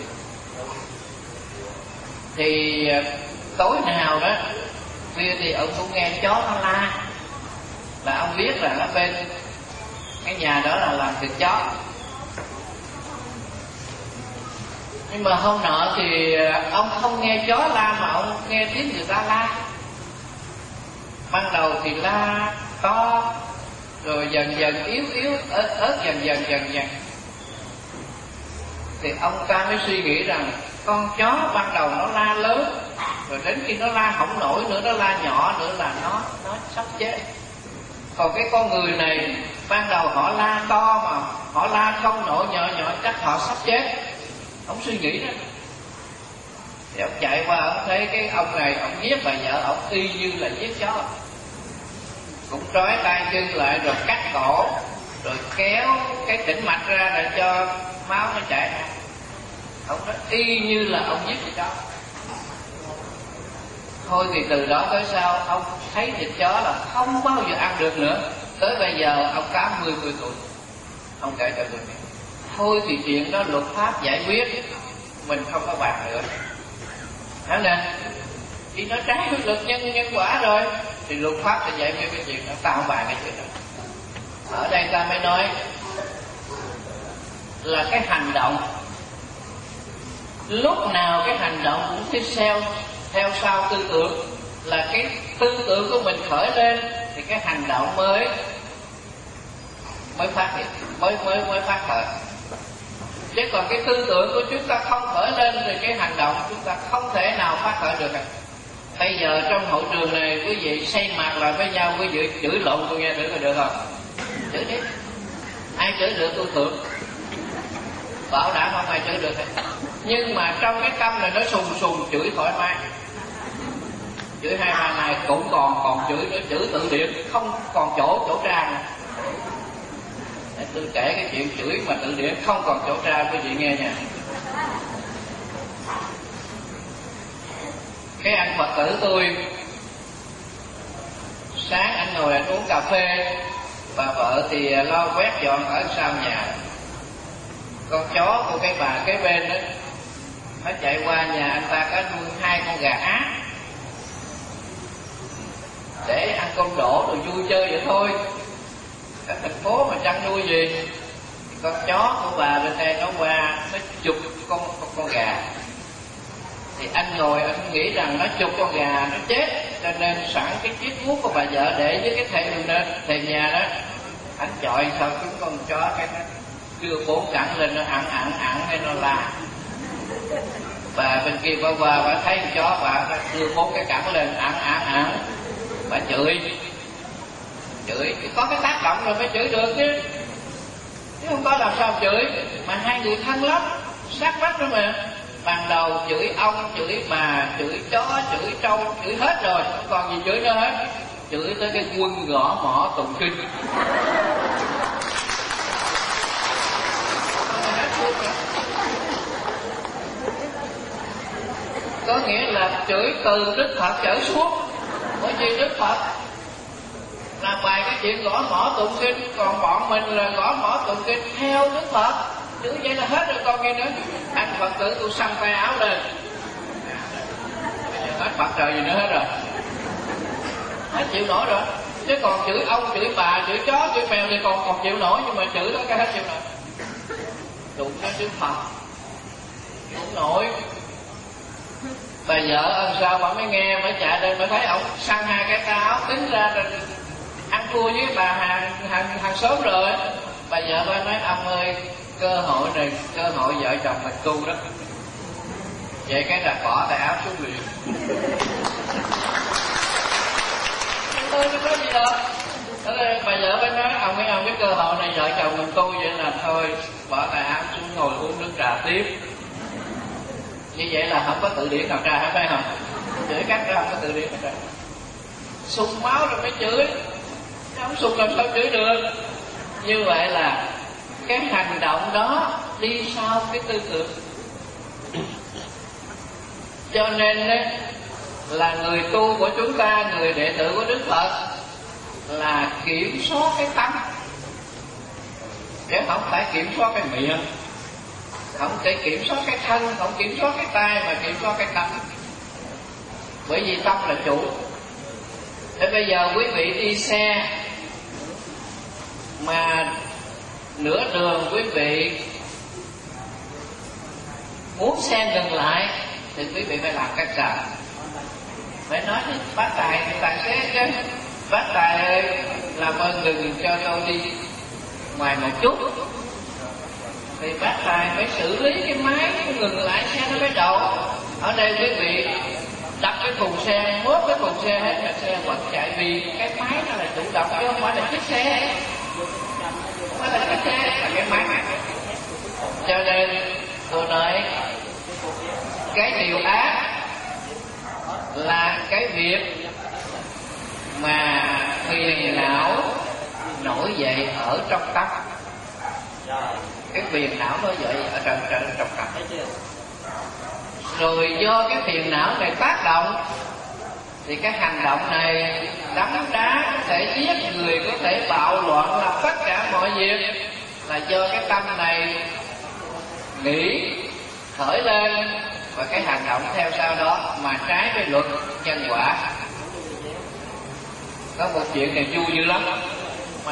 Thì tối nào đó khuya thì ông cũng nghe chó nó la, là ông biết là ở bên cái nhà đó là làm thịt chó. Nhưng mà hôm nọ thì ông không nghe chó la mà ông nghe tiếng người ta la. Ban đầu thì la to, rồi dần dần yếu yếu ớt ớt dần dần dần dần. Thì ông ta mới suy nghĩ rằng con chó ban đầu nó la lớn, rồi đến khi nó la không nổi nữa, nó la nhỏ nữa là nó nó sắp chết. Còn cái con người này ban đầu họ la to mà họ la không nổi, nhỏ nhỏ chắc họ sắp chết. Ông suy nghĩ đó. Thì ông chạy qua, ông thấy cái ông này, ông giết bà vợ ông y như là giết chó. Cũng trói tay chân lại rồi cắt cổ, rồi kéo cái tĩnh mạch ra để cho máu nó chảy ra. Ông nói y như là ông giết thịt chó. Thôi thì từ đó tới sau ông thấy thịt chó là không bao giờ ăn được nữa. Tới bây giờ ông tám mươi tuổi, ông kể cho tôi nghe. Thôi thì chuyện đó luật pháp giải quyết, mình không có bàn nữa. Đó nè, khi nó trái với luật nhân nhân quả rồi thì luật pháp sẽ giải quyết cái chuyện đó, ta không bàn cái chuyện đó. Ở đây ta mới nói là cái hành động, lúc nào cái hành động cũng tiếp theo theo sau tư tưởng, là cái tư tưởng của mình khởi lên thì cái hành động mới mới phát hiện, mới mới mới phát khởi. Chứ còn cái tư tưởng của chúng ta không khởi lên thì cái hành động chúng ta không thể nào phát khởi được. Bây giờ trong hội trường này quý vị xây mặt lại với nhau, quý vị chửi lộn tôi nghe thử coi được không? Chửi đi. Ai chửi được tôi thưởng, bảo đảm không ai chửi được. Nhưng mà trong cái tâm này nó sùng sùng chửi thoải mái, chửi hai ba ngày cũng còn còn chửi nữa, chửi tự điện không còn chỗ chỗ ra nữa. Để tôi kể cái chuyện chửi mà tự điện không còn chỗ ra quý vị nghe nha. Cái anh Phật tử tôi, sáng anh ngồi anh uống cà phê, bà vợ thì lo quét dọn ở sau nhà. Con chó của cái bà kế bên đó, nó chạy qua nhà anh ta có nuôi hai con gà Á để ăn cơm đổ rồi vui chơi vậy thôi. Ở thành phố mà chăn nuôi gì, con chó của bà bên đây nó qua nó chụp con con, con gà. Thì anh ngồi anh nghĩ rằng nó chụp con gà nó chết, cho nên sẵn cái chiếc cuốc của bà vợ để với cái thềm lên thềm nhà đó, anh chọi sao chúng con chó cái nó đưa bốn cẳng lên, nó ẵn ẵn ẵn hay nó la. Bà bên kia bà qua bà thấy con chó, bà đưa bốn cái cẳng lên ẵn ẵn ẵn, bà chửi chửi có cái tác động rồi mới chửi được chứ, chứ không có làm sao chửi. Mà hai người thân lắm, sát vách đó mà. Ban đầu chửi ông, chửi bà, chửi chó, chửi trâu, chửi hết rồi, không còn gì chửi nữa hết. Chửi tới cái quân gõ mỏ tụng kinh. Có nghĩa là chửi từ Đức Phật trở xuống. Bởi vì Đức Phật là bài cái chuyện gõ mỏ tụng kinh, còn bọn mình là gõ mỏ tụng kinh theo Đức Phật. Chứ vậy là hết rồi con nghe nữa. Anh Phật tử tôi xăm tay áo lên, hết Phật trời gì nữa hết rồi, hết chịu nổi rồi. Chứ còn chửi ông, chửi bà, chửi chó, chửi mèo thì còn còn chịu nổi, nhưng mà chửi đó cái hết chịu nổi. Đụng đến Đức Phật không nổi. Bà vợ ông sao bà mới nghe, mới chạy lên mới thấy ông xăng hai cái tay áo, tính ra rồi ăn thua với bà hàng hàng hàng xóm rồi. Bà vợ bà nói ông ơi, cơ hội này cơ hội vợ chồng mình tu đó. Vậy cái là bỏ tay áo xuống liền. Tôi không có gì đâu. Bà vợ mới nói ông thấy ông cái cơ hội này vợ chồng mình tu, vậy là thôi bỏ tay áo xuống ngồi uống nước trà tiếp. Như vậy là không có tự điển nào ra, phải không? Chửi cắt ra không có tự điển nào ra. Sung máu rồi mới chửi, không sung làm sao chửi được. Như vậy là cái hành động đó đi sau cái tư tưởng. Cho nên là người tu của chúng ta, người đệ tử của Đức Phật là kiểm soát cái tâm, chứ không phải kiểm soát cái miệng, không thể kiểm soát cái thân, không kiểm soát cái tay, mà kiểm soát cái tâm. Bởi vì tâm là chủ. Thế bây giờ quý vị đi xe mà nửa đường quý vị muốn xe ngừng lại thì quý vị phải làm cách sao? Phải nói với bác tài, tài xế chứ, bác tài ơi, làm ơn đừng cho tôi đi ngoài một chút. Thì bác tài phải xử lý cái máy ngừng lại xe nó mới đậu. Ở đây quý vị đặt cái thùng xe, mốt cái thùng xe hết là xe vẫn chạy, vì cái máy nó là chủ động chứ không phải là chiếc xe. Không phải là cái xe, là cái máy. Cho nên tôi nói cái điều ác là cái việc mà phiền não nổi dậy ở trong tâm. Cái phiền não nổi dậy ở trong trong trong tâm. Rồi do cái phiền não này tác động thì cái hành động này đấm đá có thể giết người, có thể bạo loạn, làm tất cả mọi việc là do cái tâm này nghĩ khởi lên, và cái hành động theo sau đó mà trái với luật nhân quả. Có một chuyện này vui dữ lắm mà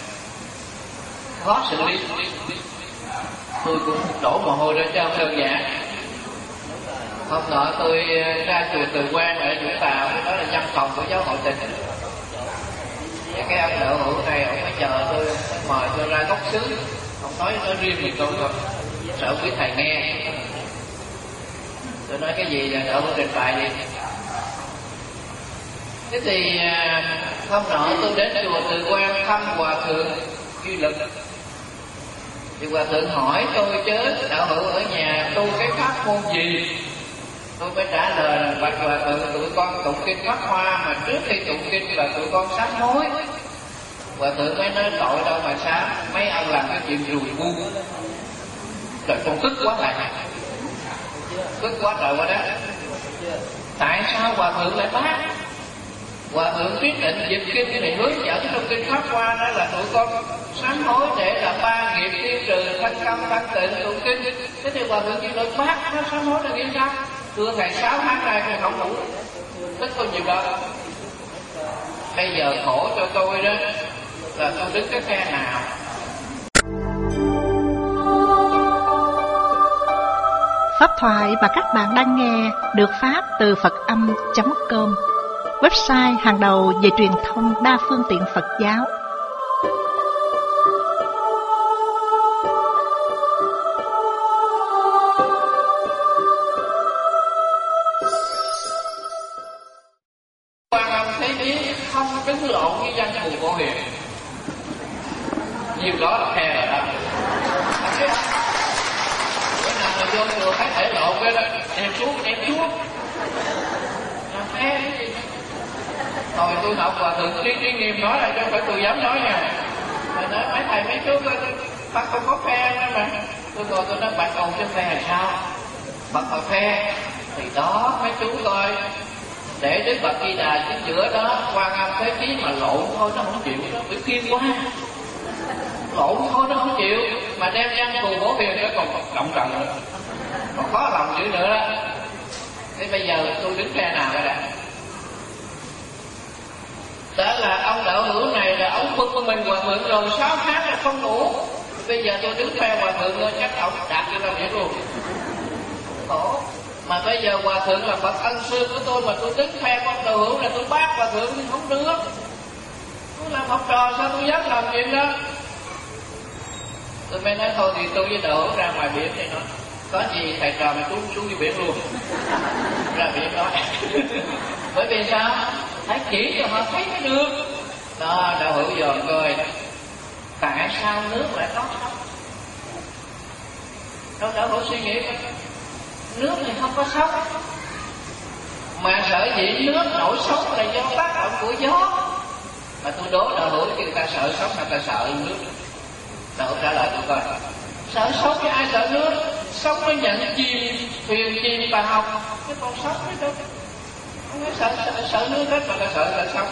khó xử lý, tôi cũng đổ mồ hôi ra cho không đơn giản. Hôm nọ tôi ra chùa Từ Quang ở Vũng Tàu, đó là văn phòng của giáo hội tỉnh. Cái ông đạo hữu này ông mới chờ tôi, mời tôi ra góc xứ, ông nói nói riêng mình tôi rồi, sợ quý thầy nghe. Tôi nói cái gì là đạo hữu trình bày gì. Thế thì hôm nọ tôi đến chùa Từ Quang thăm hòa thượng Duy Lực. Thì hòa thượng hỏi tôi chứ đạo hữu ở nhà tu cái pháp môn gì? Tôi mới trả lời là bạch hòa thượng, tụi con tụng kinh Pháp Hoa, mà trước khi tụng kinh là tụi con sám hối. Hòa thượng mới nói tội đâu mà sám, mấy ông làm cái chuyện rùi bu. Trời, con tức quá lại, tức quá trời quá đó. Tại sao hòa thượng lại bắt? Hòa thượng quyết định dịch kinh này hướng dẫn trong kinh Pháp Hoa đó là tụi con sám hối để là ba nghiệp tiêu trừ, thanh tâm thanh tịnh tụng kinh. Thế thì hòa thượng chỉ được bác nó sám hối là nghĩa sao? Thưa thầy sáu tháng nay thầy không đủ, tức bao nhiêu đó. Bây giờ khổ cho tôi đó là tôi đứng cái phe nào? Pháp thoại mà các bạn đang nghe được phát từ Phật âm chấm com, website hàng đầu về truyền thông đa phương tiện Phật giáo. Quan âm thấy ý không đứng lộn với dân phù Bổ Hiền, nhiều đó là khe rồi đó. Bữa nào mà vô chùa thấy thể lộ cái đó, đem xuống đem xuống làm khe cái gì. Rồi tôi học Hòa thượng Trí Trí Nghiêm nói là cho phải tôi dám nói nha. Rồi nói mấy thầy mấy chú bác không có phe nữa mà. Tôi ngồi tôi nói bạn còn trên phe là sao? Bác có phe thì đó mấy chú coi, để Đức Phật Di Đà chính giữa đó, Quan Âm Thế Chí mà lộn thôi nó không chịu, nó bị khiên quá. Lộn thôi nó không chịu, mà đem dân phù Bổ Hiền nó còn động trận nữa, còn khó lòng dữ nữa đó. Thế bây giờ tôi đứng phe nào đây đã? Đó là ông đạo hữu này là ông bực mình Hòa thượng rồi, sáu tháng là không đủ. Bây giờ tôi đứng phe Hòa thượng rồi chắc ông đạt cho làm việc luôn. Khổ. Mà bây giờ Hòa thượng là Phật ân sư của tôi mà tôi đứng phe con đạo hữu là tôi bác Hòa thượng thì không được. Tôi làm học trò sao tôi dám làm chuyện đó? Tôi mới nói thôi thì tôi với đạo hữu ra ngoài biển này nói, có gì thầy trò mày xuống xuống đi biển luôn. Ra biển nói. Bởi vì sao? Phải chỉ cho họ thấy mới được. Đó, đạo hữu dòm coi tại sao nước lại có sóng? Đâu đạo hữu suy nghĩ coi, nước thì không có sóng, mà sở dĩ nước nổi sóng là do tác động của gió. Mà tôi đố đạo hữu người ta sợ sóng hay ta sợ nước? Đạo hữu trả lời tôi coi. Sợ sóng chứ ai sợ nước? Sóng mới nhận chìm, thuyền chìm bà học, chứ còn sóng mới đâu. Không phải sợ, sợ, sợ nước hết mà ta sợ là sóng.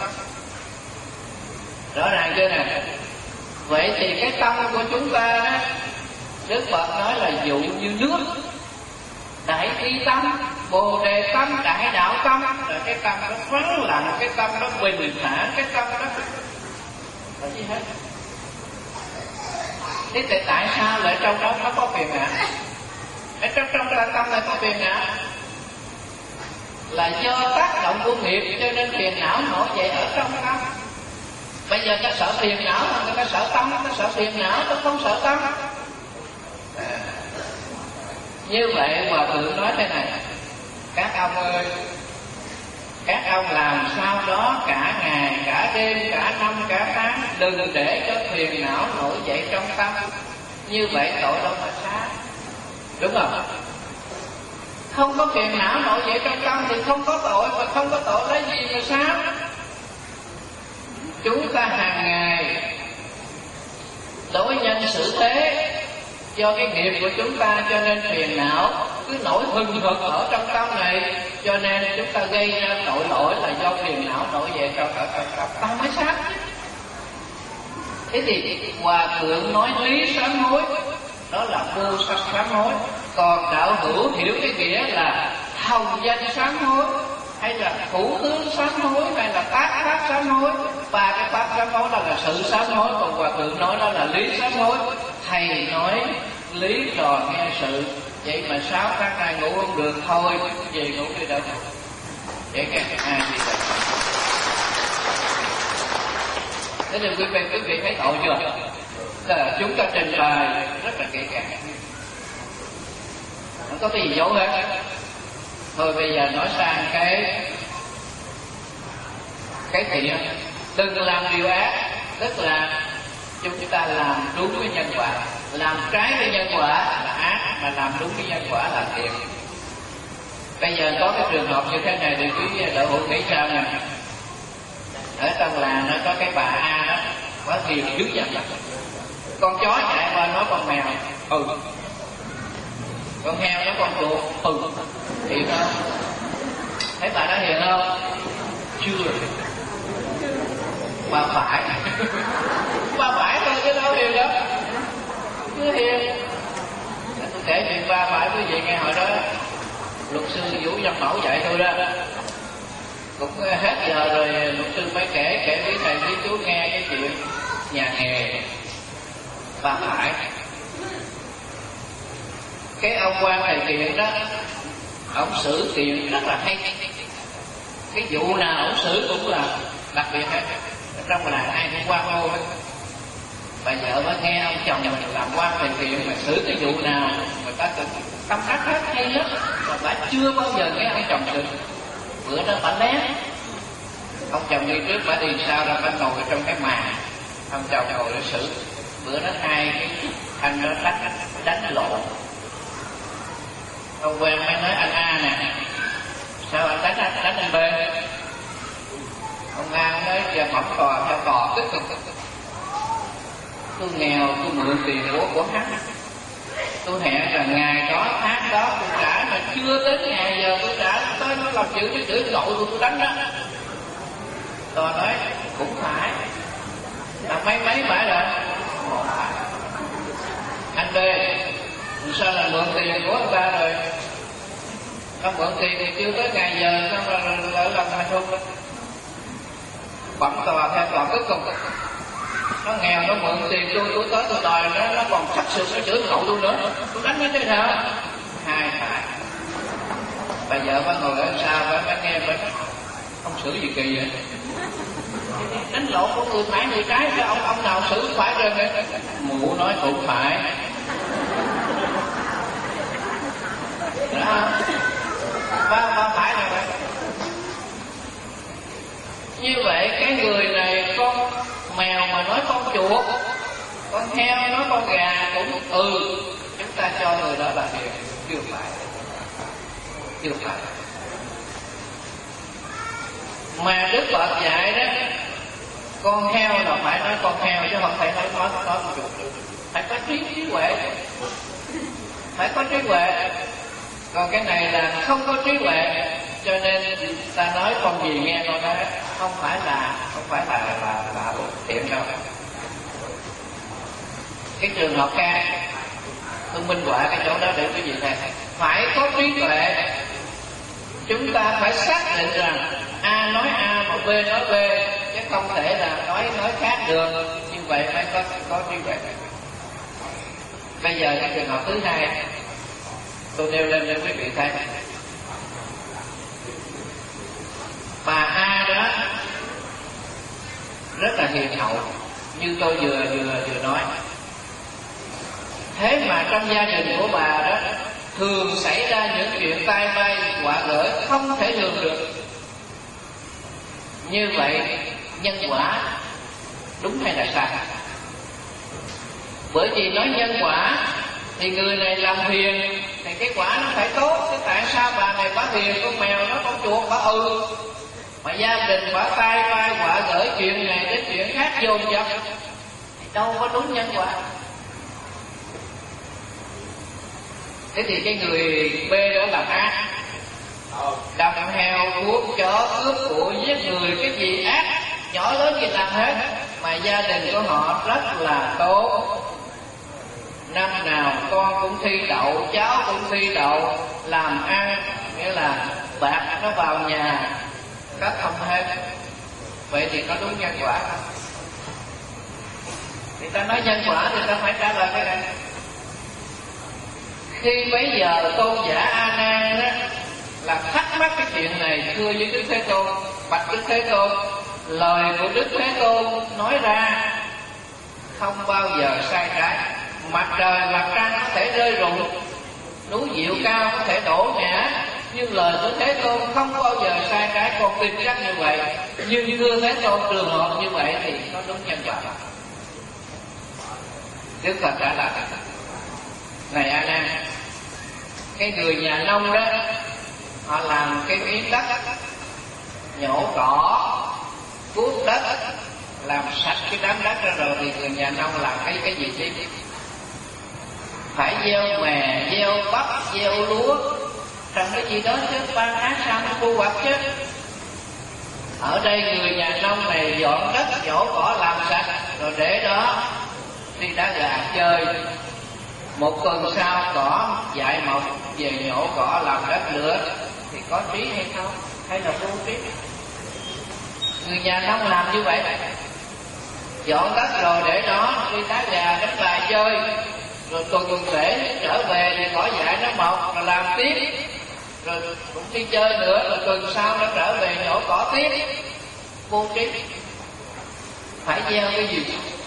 Rõ ràng chưa nè? Vậy thì cái tâm của chúng ta đó, Đức Phật nói là dụ như nước. Đại bi tâm, bồ đề tâm, đại đạo tâm là cái tâm nó vắng lặng, cái tâm nó bình thản, cái tâm nó có gì hết. Thế thì tại sao lại trong đó nó có phiền não? Ở trong trong cái tâm lại có phiền não là do tác động của nghiệp, cho nên phiền não nổi dậy ở trong tâm. Bây giờ ta sợ phiền não, người ta sợ tâm, ta sợ phiền não, ta không sợ tâm. À, như vậy Hòa thượng nói thế này: các ông ơi, các ông làm sao đó cả ngày, cả đêm, cả năm, cả tháng, đừng để cho phiền não nổi dậy trong tâm. Như vậy tội đâu mà xa, đúng không? Không có phiền não nổi dậy trong tâm thì không có tội, mà không có tội lấy gì mà sao? Chúng ta hàng ngày đối nhân xử thế, do cái nghiệp của chúng ta cho nên phiền não cứ nổi hừng hực ở trong tâm này, cho nên chúng ta gây ra tội lỗi là do phiền não nổi dậy trong trong tâm ta mới sát. Thế thì Hòa thượng nói lý sám hối đó là vô sắc sám hối, còn đạo hữu hiểu cái nghĩa là hồng danh sám hối, hay là thủ tướng sám hối, hay là tác pháp sám hối. Ba cái pháp sám hối đó là sự sám hối, còn Hòa thượng nói đó là lý sám hối. Thầy nói lý rồi nghe sự, vậy mà sáu tháng nay ngủ không được thôi, về ngủ đi đâu để nghe ai gì vậy? Thế nên quý vị quý vị thấy tội chưa? Là chúng ta trình bày rất là kỹ càng, không có gì giấu hết. Thôi bây giờ nói sang cái cái thiện, đừng làm điều ác, tức là chúng ta làm đúng với nhân quả, làm trái với nhân quả là ác, mà làm đúng với nhân quả là thiện. Bây giờ có cái trường hợp như thế này thì quý đạo hữu nghĩ sao nè? Ở trong làng nó có cái bà A đó, có thiền dữ dằn, con chó chạy qua nói con mèo, ừ, con heo nó con chuột, ừ, thiệt không? Thấy bà đó hiền không? Chưa. bà phải. Bà phải thôi chứ đâu hiền lắm, cứ hiền. Tôi kể chuyện ba phải quý vị nghe. Hồi đó luật sư Vũ Văn Mẫu dạy tôi đó, cũng hết giờ rồi luật sư mới kể kể với thầy với chú nghe cái chuyện nhà nghề ba phải. Cái ông quan thầy kiện đó, ông xử kiện rất là hay, cái vụ nào ông xử cũng là đặc biệt hết. Trong làng ai cũng quan hô hết. Bà vợ mới nghe ông chồng mình làm quan thầy kiện mà xử cái vụ nào người ta cũng tâm đắc hết, hay lắm. Mà bà chưa bao giờ nghe ông chồng xử. Bữa đó bà lén, ông chồng đi trước, bà đi sau ra, bà ngồi trong cái màn, ông chồng ngồi để xử. Bữa đó hai cái anh đó đánh đánh lộn. Ông quen mới nói anh A nè, sao anh đánh anh đánh anh B? Ông A nói giờ mỏng tòa theo tòa tức cực. Tôi nghèo, tôi mượn tiền của của hắn, tôi hẹn là ngày đó tháng đó tôi trả, mà chưa đến ngày giờ tôi trả, tới nó làm chữ cái chữ lội tôi tôi đánh đó. Tòa nói cũng phải, là mấy mấy phải rồi. Anh B sao là mượn tiền của anh ta rồi, nó mượn tiền thì chưa tới ngày giờ sao là lỡ lần mà không bẩm tòa theo tòa cuối cùng. Nó nghèo, nó mượn tiền tôi, tôi tới tôi đòi nó, nó còn sắc sược nó chửi cậu tôi nữa, tôi đánh nó thế nào? Hai phải. Bà vợ bà ngồi ở xa, bà, bà nghe bà ông xử gì kỳ vậy? Đánh lộn của người phải người trái, cho ông ông nào xử phải rồi vậy? Mụ nói cũng phải. Đó, ba ba phải rồi vậy. Như vậy cái người này con mèo mà nói con chuột, con heo nói con gà cũng ừ, chúng ta cho người đó là hiền. Chưa phải, chưa phải. Mà Đức Phật dạy đó, con heo là phải nói con heo chứ không phải nói nói nói con chuột. Phải có trí trí huệ, phải có trí huệ. Còn cái này là không có trí huệ, cho nên ta nói con gì nghe con đó, không phải là không phải là là là thiện đâu. Cái trường hợp khác, tôi minh họa cái chỗ đó để quý vị thấy, phải có trí tuệ. Chúng ta phải xác định rằng A nói A mà B nói B, chứ không thể là nói nói khác được. Như vậy phải có có trí tuệ. Bây giờ cái trường hợp thứ hai tôi nêu lên cho quý vị thấy. Bà A đó rất là hiền hậu, như tôi vừa vừa vừa nói. Thế mà trong gia đình của bà đó thường xảy ra những chuyện tai bay họa gởi không thể lường được. Như vậy nhân quả đúng hay là sai? Bởi vì nói nhân quả thì người này làm hiền thì cái quả nó phải tốt. Thế tại sao bà này bà hiền, con mèo nó con chuột bà ừ, mà gia đình bà tai vai họa gởi chuyện này đến chuyện khác dồn dập thì đâu có đúng nhân quả. Thế thì cái người B đó làm ác, đâm heo, cuốc chó, cướp của, giết người, cái gì ác nhỏ lớn gì làm hết, mà gia đình của họ rất là tốt. Năm nào con cũng thi đậu, cháu cũng thi đậu, làm ăn, nghĩa là bạc nó vào nhà cất không hết. Vậy thì có đúng nhân quả không? Thì ta nói nhân quả thì ta phải trả lời cái này. Khi bấy giờ tôn giả A Nan đó là thắc mắc cái chuyện này, thưa với Đức Thế Tôn, bạch Đức Thế Tôn, lời của Đức Thế Tôn nói ra không bao giờ sai trái. Mặt trời mặt trăng có thể rơi rụng, núi diệu cao có thể đổ ngã, nhưng lời của Thế Tôn không bao giờ sai trái. Con tin chắc như vậy, nhưng thưa Thế Tôn, trường hợp như vậy thì có đúng nhân quả? Đức Phật trả lời: này A Nan, cái người nhà nông đó, họ làm cái miếng đất, nhổ cỏ, cuốc đất, làm sạch cái đám đất ra rồi thì người nhà nông làm cái cái gì chứ? Phải gieo mè, gieo bắp, gieo lúa, trồng cái gì đó chứ, ba tháng sau nó thu hoạch chứ. Ở đây người nhà nông này dọn đất nhổ cỏ làm sạch rồi để đó đi đá gà chơi. Một tuần sau cỏ dại mọc, về nhổ cỏ làm đất nữa, thì có trí hay không? Hay là vô trí? Người nhà nông làm như vậy, dọn đất rồi để đó đi đá gà đánh bài chơi, rồi tuần tuần lễ trở về thì cỏ dại nó mọc rồi làm tiếp, rồi cũng đi chơi nữa, rồi tuần sau nó trở về nhổ cỏ tiếp. Vô trí. Phải gieo cái gì?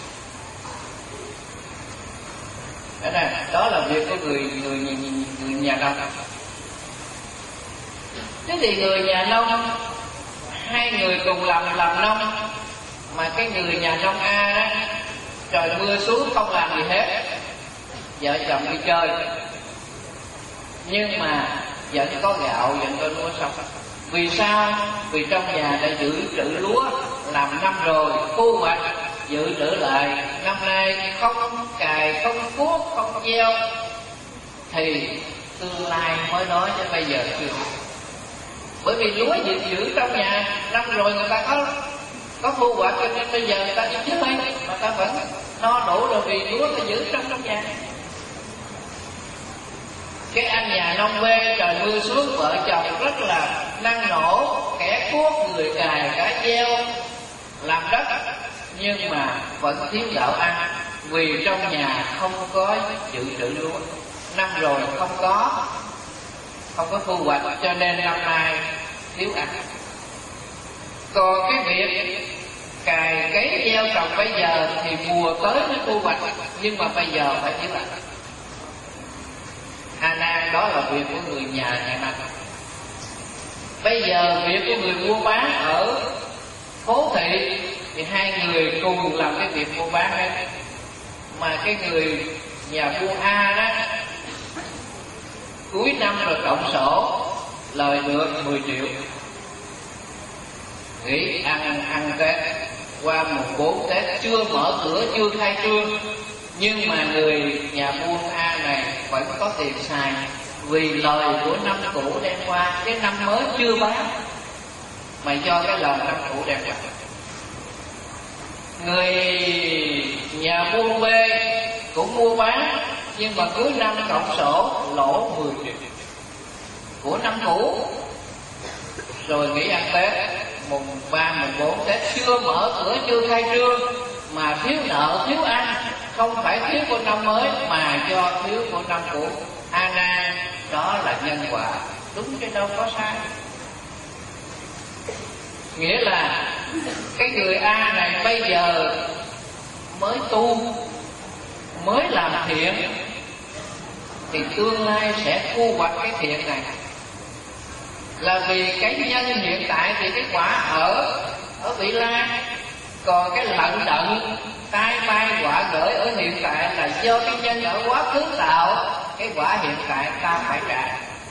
Đó, này, đó là việc của người người người, người nhà nông. Thế thì người nhà nông, hai người cùng làm làm nông, mà cái người nhà nông A đó, trời mưa xuống không làm gì hết, vợ chồng đi chơi, nhưng mà vẫn có gạo, vẫn có lúa sống. Vì sao? Vì trong nhà đã giữ trữ lúa làm năm rồi, thu hoạch dự trữ lại, năm nay không cài, không cuốc, không gieo, thì tương lai mới nói, chứ bây giờ chưa. Bởi vì lúa dự trữ trong nhà năm rồi người ta có có thu hoạch, cho nên bây giờ người ta đi trước ấy, mà ta vẫn no đủ rồi vì lúa ta giữ trong trong nhà. Cái anh nhà nông B trời mưa xuống, vợ chồng rất là năng nổ, kẻ cuốc người cài cả gieo làm đất, nhưng mà vẫn thiếu gạo ăn, vì trong nhà không có dự trữ lúa, năm rồi không có không có thu hoạch, cho nên năm nay thiếu ăn. Còn cái việc cài cấy gieo trồng bây giờ thì mùa tới mới thu hoạch, nhưng mà bây giờ phải thiếu ăn. A Nan, đó là việc của người nhà nhà nông. Bây giờ việc của người mua bán ở phố thị thì hai người cùng làm cái việc mua bán ấy. Mà cái người nhà vua A đó, cuối năm rồi cộng sổ lời được mười triệu, nghĩ ăn ăn Tết, qua mùng bốn Tết chưa mở cửa, chưa khai trương, nhưng mà người nhà vua A này vẫn có tiền xài, vì lời của năm cũ đem qua, cái năm mới chưa bán, mà do cái lời năm cũ đem qua. Người nhà buôn B cũng mua bán, nhưng mà cuối năm cộng sổ lỗ mười triệu của năm cũ, rồi nghỉ ăn Tết, mùng ba, mùng bốn Tết chưa mở cửa, chưa khai trương, mà thiếu nợ, thiếu ăn, không phải thiếu của năm mới mà do thiếu của năm cũ. A Nan, đó là nhân quả, đúng chứ đâu có sai. Nghĩa là cái người A này bây giờ mới tu, mới làm thiện, thì tương lai sẽ thu hoạch cái thiện này. Là vì cái nhân hiện tại thì cái quả ở ở vị lai, còn cái lận đận tai bay quả gửi ở hiện tại là do cái nhân ở quá khứ tạo, cái quả hiện tại ta phải trả.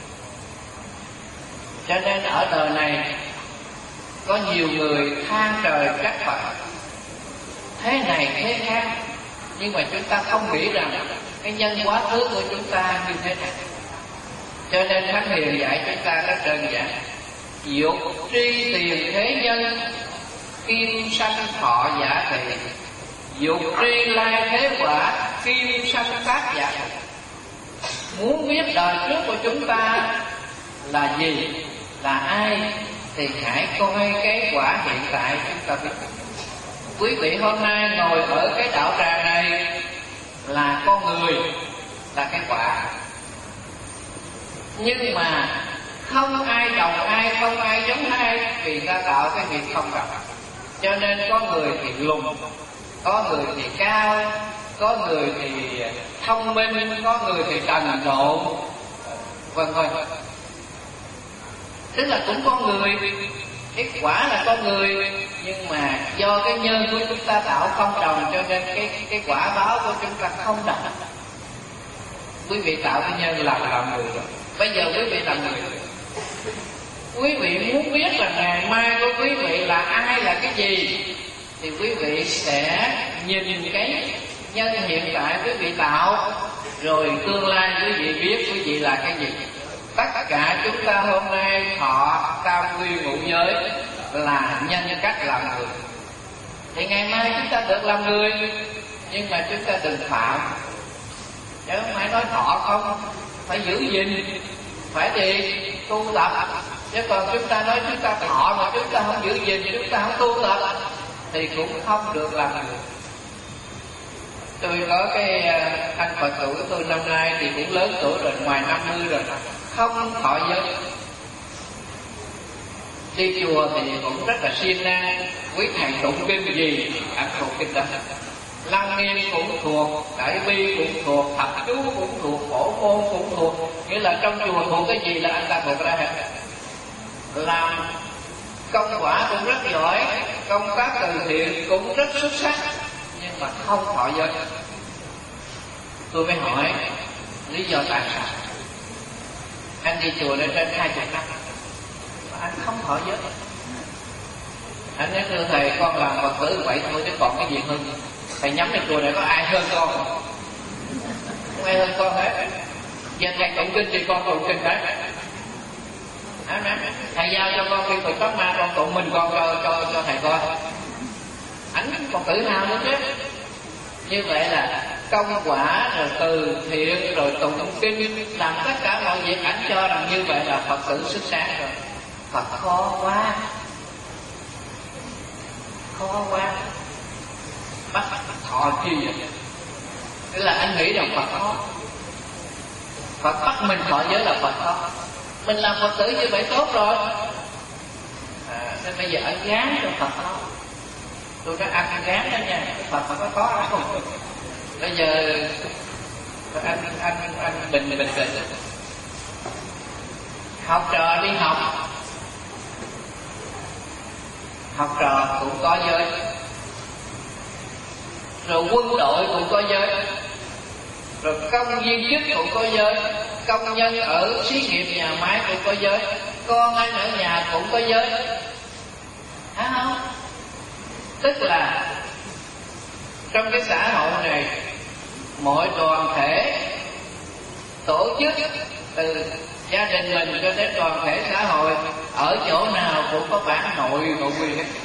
Cho nên ở đời này có nhiều người than trời trách Phật, thế này thế khác, nhưng mà chúng ta không nghĩ rằng cái nhân quá khứ của chúng ta như thế này. Cho nên Thánh Hiền dạy chúng ta rất đơn giản: dục tri tiền thế nhân, kim sanh thọ giả thị. Dục tri lai thế quả, kim sanh tác giả thị. Muốn biết đời trước của chúng ta là gì, là ai, thì hãy coi cái quả hiện tại chúng ta biết. Quý vị hôm nay ngồi ở cái đạo tràng này là con người, là cái quả. Nhưng mà không ai đồng ai, không ai giống ai, vì ta tạo cái việc không đồng. Cho nên có người thì lùn, có người thì cao, có người thì thông minh, có người thì trần độ, vân vân. Tức là cũng con người, cái quả là con người, nhưng mà do cái nhân của chúng ta tạo không đồng, cho nên cái cái quả báo của chúng ta không đồng. Quý vị tạo cái nhân là làm người rồi, bây giờ quý vị làm người. Quý vị muốn biết là ngày mai của quý vị là ai, là cái gì, thì quý vị sẽ nhìn cái nhân hiện tại quý vị tạo, rồi tương lai quý vị biết quý vị là cái gì. Tất cả chúng ta hôm nay thọ tam quy ngũ giới, là nhân cách làm người. Thì ngày mai chúng ta được làm người, nhưng mà chúng ta đừng phạm. Chứ không phải nói thọ không, phải giữ gìn, phải đi tu tập. Chứ còn chúng ta nói chúng ta thọ mà chúng ta không giữ gìn, chúng ta không tu tập thì cũng không được làm người. Tôi có cái anh Phật tử của tôi năm nay thì cũng lớn tuổi rồi, ngoài năm mươi rồi, không thọ giới. Đi chùa thì cũng rất là siêng năng, quý thầy tụng kinh gì anh thuộc kinh đó, Lăng Nghiêm cũng thuộc, Đại Bi cũng thuộc, Thập Chú cũng thuộc, Phổ Môn cũng thuộc. Nghĩa là trong chùa thuộc cái gì là anh ta thuộc ra hết. Làm công quả cũng rất giỏi, công tác từ thiện cũng rất xuất sắc, nhưng mà không thọ giới. Tôi mới hỏi lý do tại sao anh đi chùa đến trên hai chục năm mà anh không thọ giới. Anh nói thưa thầy, con làm Phật tử vậy thôi chứ còn cái gì hơn. Thầy nhắm cái chùa này có ai hơn con không? Không ai hơn con hết. Giờ thầy tụng kinh thì con tụng kinh đấy. Thầy giao cho con khi Phật Pháp Ma, con tụng mình con cho, cho, cho thầy coi. Anh còn tự hào nữa chứ. Như vậy là công quả rồi từ thiện rồi tụng kinh, làm tất cả mọi việc ảnh cho rằng như vậy là Phật tử xuất sáng rồi. Phật khó quá, khó quá, bắt thọ chi vậy? Tức là anh nghĩ rằng Phật khó, Phật bắt mình thọ giới là Phật khó. Mình làm Phật tử như vậy tốt rồi, à, nên bây giờ anh gán cho Phật khó. Tôi nói anh gán đó nha, Phật mà có khó đâu. Bây giờ anh anh anh bình bình bình học trò đi học, học trò cũng có giới, rồi quân đội cũng có giới, rồi công viên chức cũng có giới, công nhân ở xí nghiệp nhà máy cũng có giới, con anh ở nhà cũng có giới, phải không? Tức là trong cái xã hội này, mọi đoàn thể tổ chức từ gia đình mình cho đến đoàn thể xã hội, ở chỗ nào cũng có bản nội nội quy hết.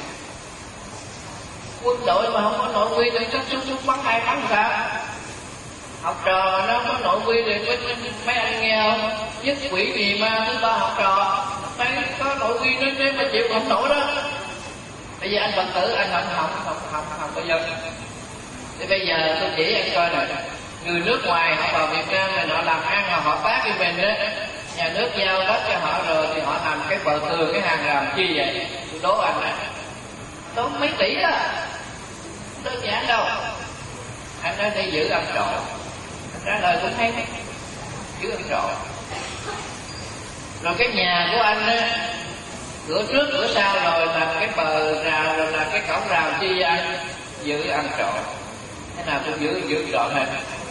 Quân đội mà không có nội quy thì chắc súng súng bắn hai bắn sao? Học trò nó có nội quy thì mấy anh nghe không? Nhất quỷ gì ma thứ ba học trò, mấy có nội quy nó nên mà chịu không nổi đó. Bây giờ anh Phật tử anh không học học học học bao giờ. Thì bây giờ tôi chỉ anh coi này, người nước ngoài họ vào Việt Nam này họ làm ăn, họ hợp tác với mình đó, nhà nước giao đất cho họ rồi thì họ làm cái bờ tường, cái hàng rào chi vậy? Tôi đố anh này, tốn mấy tỷ đó, đơn giản đâu. Anh nói đi giữ âm trọ, trả lời cũng hay, giữ âm trọ. Rồi cái nhà của anh á, cửa trước cửa sau rồi làm cái bờ rào rồi làm cái cổng rào chi vậy anh? Giữ ăn trọ. Thế nào cũng giữ giữ trọ này.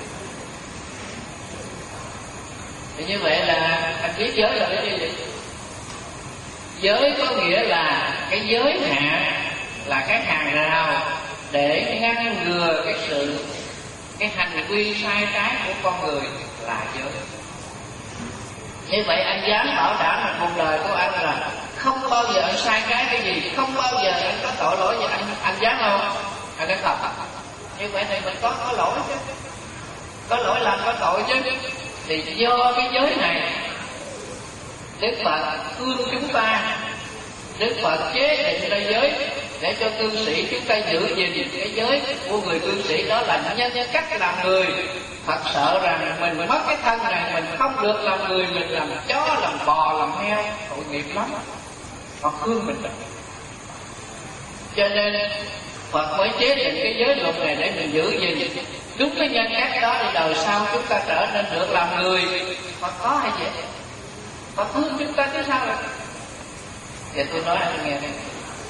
Thì như vậy là anh biết giới là cái gì? Giới có nghĩa là cái giới hạn, là cái hàng rào để ngăn ngừa cái sự cái hành vi sai trái của con người là giới. Như vậy anh dám bảo đảm là cuộc đời của anh là không bao giờ anh sai trái cái gì, không bao giờ anh có tội lỗi gì, anh anh dám không? Anh nói thật. Như vậy thì mình có có lỗi chứ, có lỗi làm có tội chứ. Thì do cái giới này, Đức Phật thương chúng ta, Đức Phật chế định ra giới để cho cư sĩ chúng ta giữ gìn cái giới của người cư sĩ, đó là nhân cách làm người. Phật sợ rằng mình mất cái thân này, mình không được làm người, mình làm chó, làm bò, làm heo, tội nghiệp lắm. Phật thương mình. Cho nên Phật mới chế định cái giới luật này để mình giữ gìn đúng cái nhân cách đó, để đời sau chúng ta trở nên được làm người. Phật có hay vậy? Phật thương chúng ta chứ sao rồi? Thì tôi nói anh nghe đây.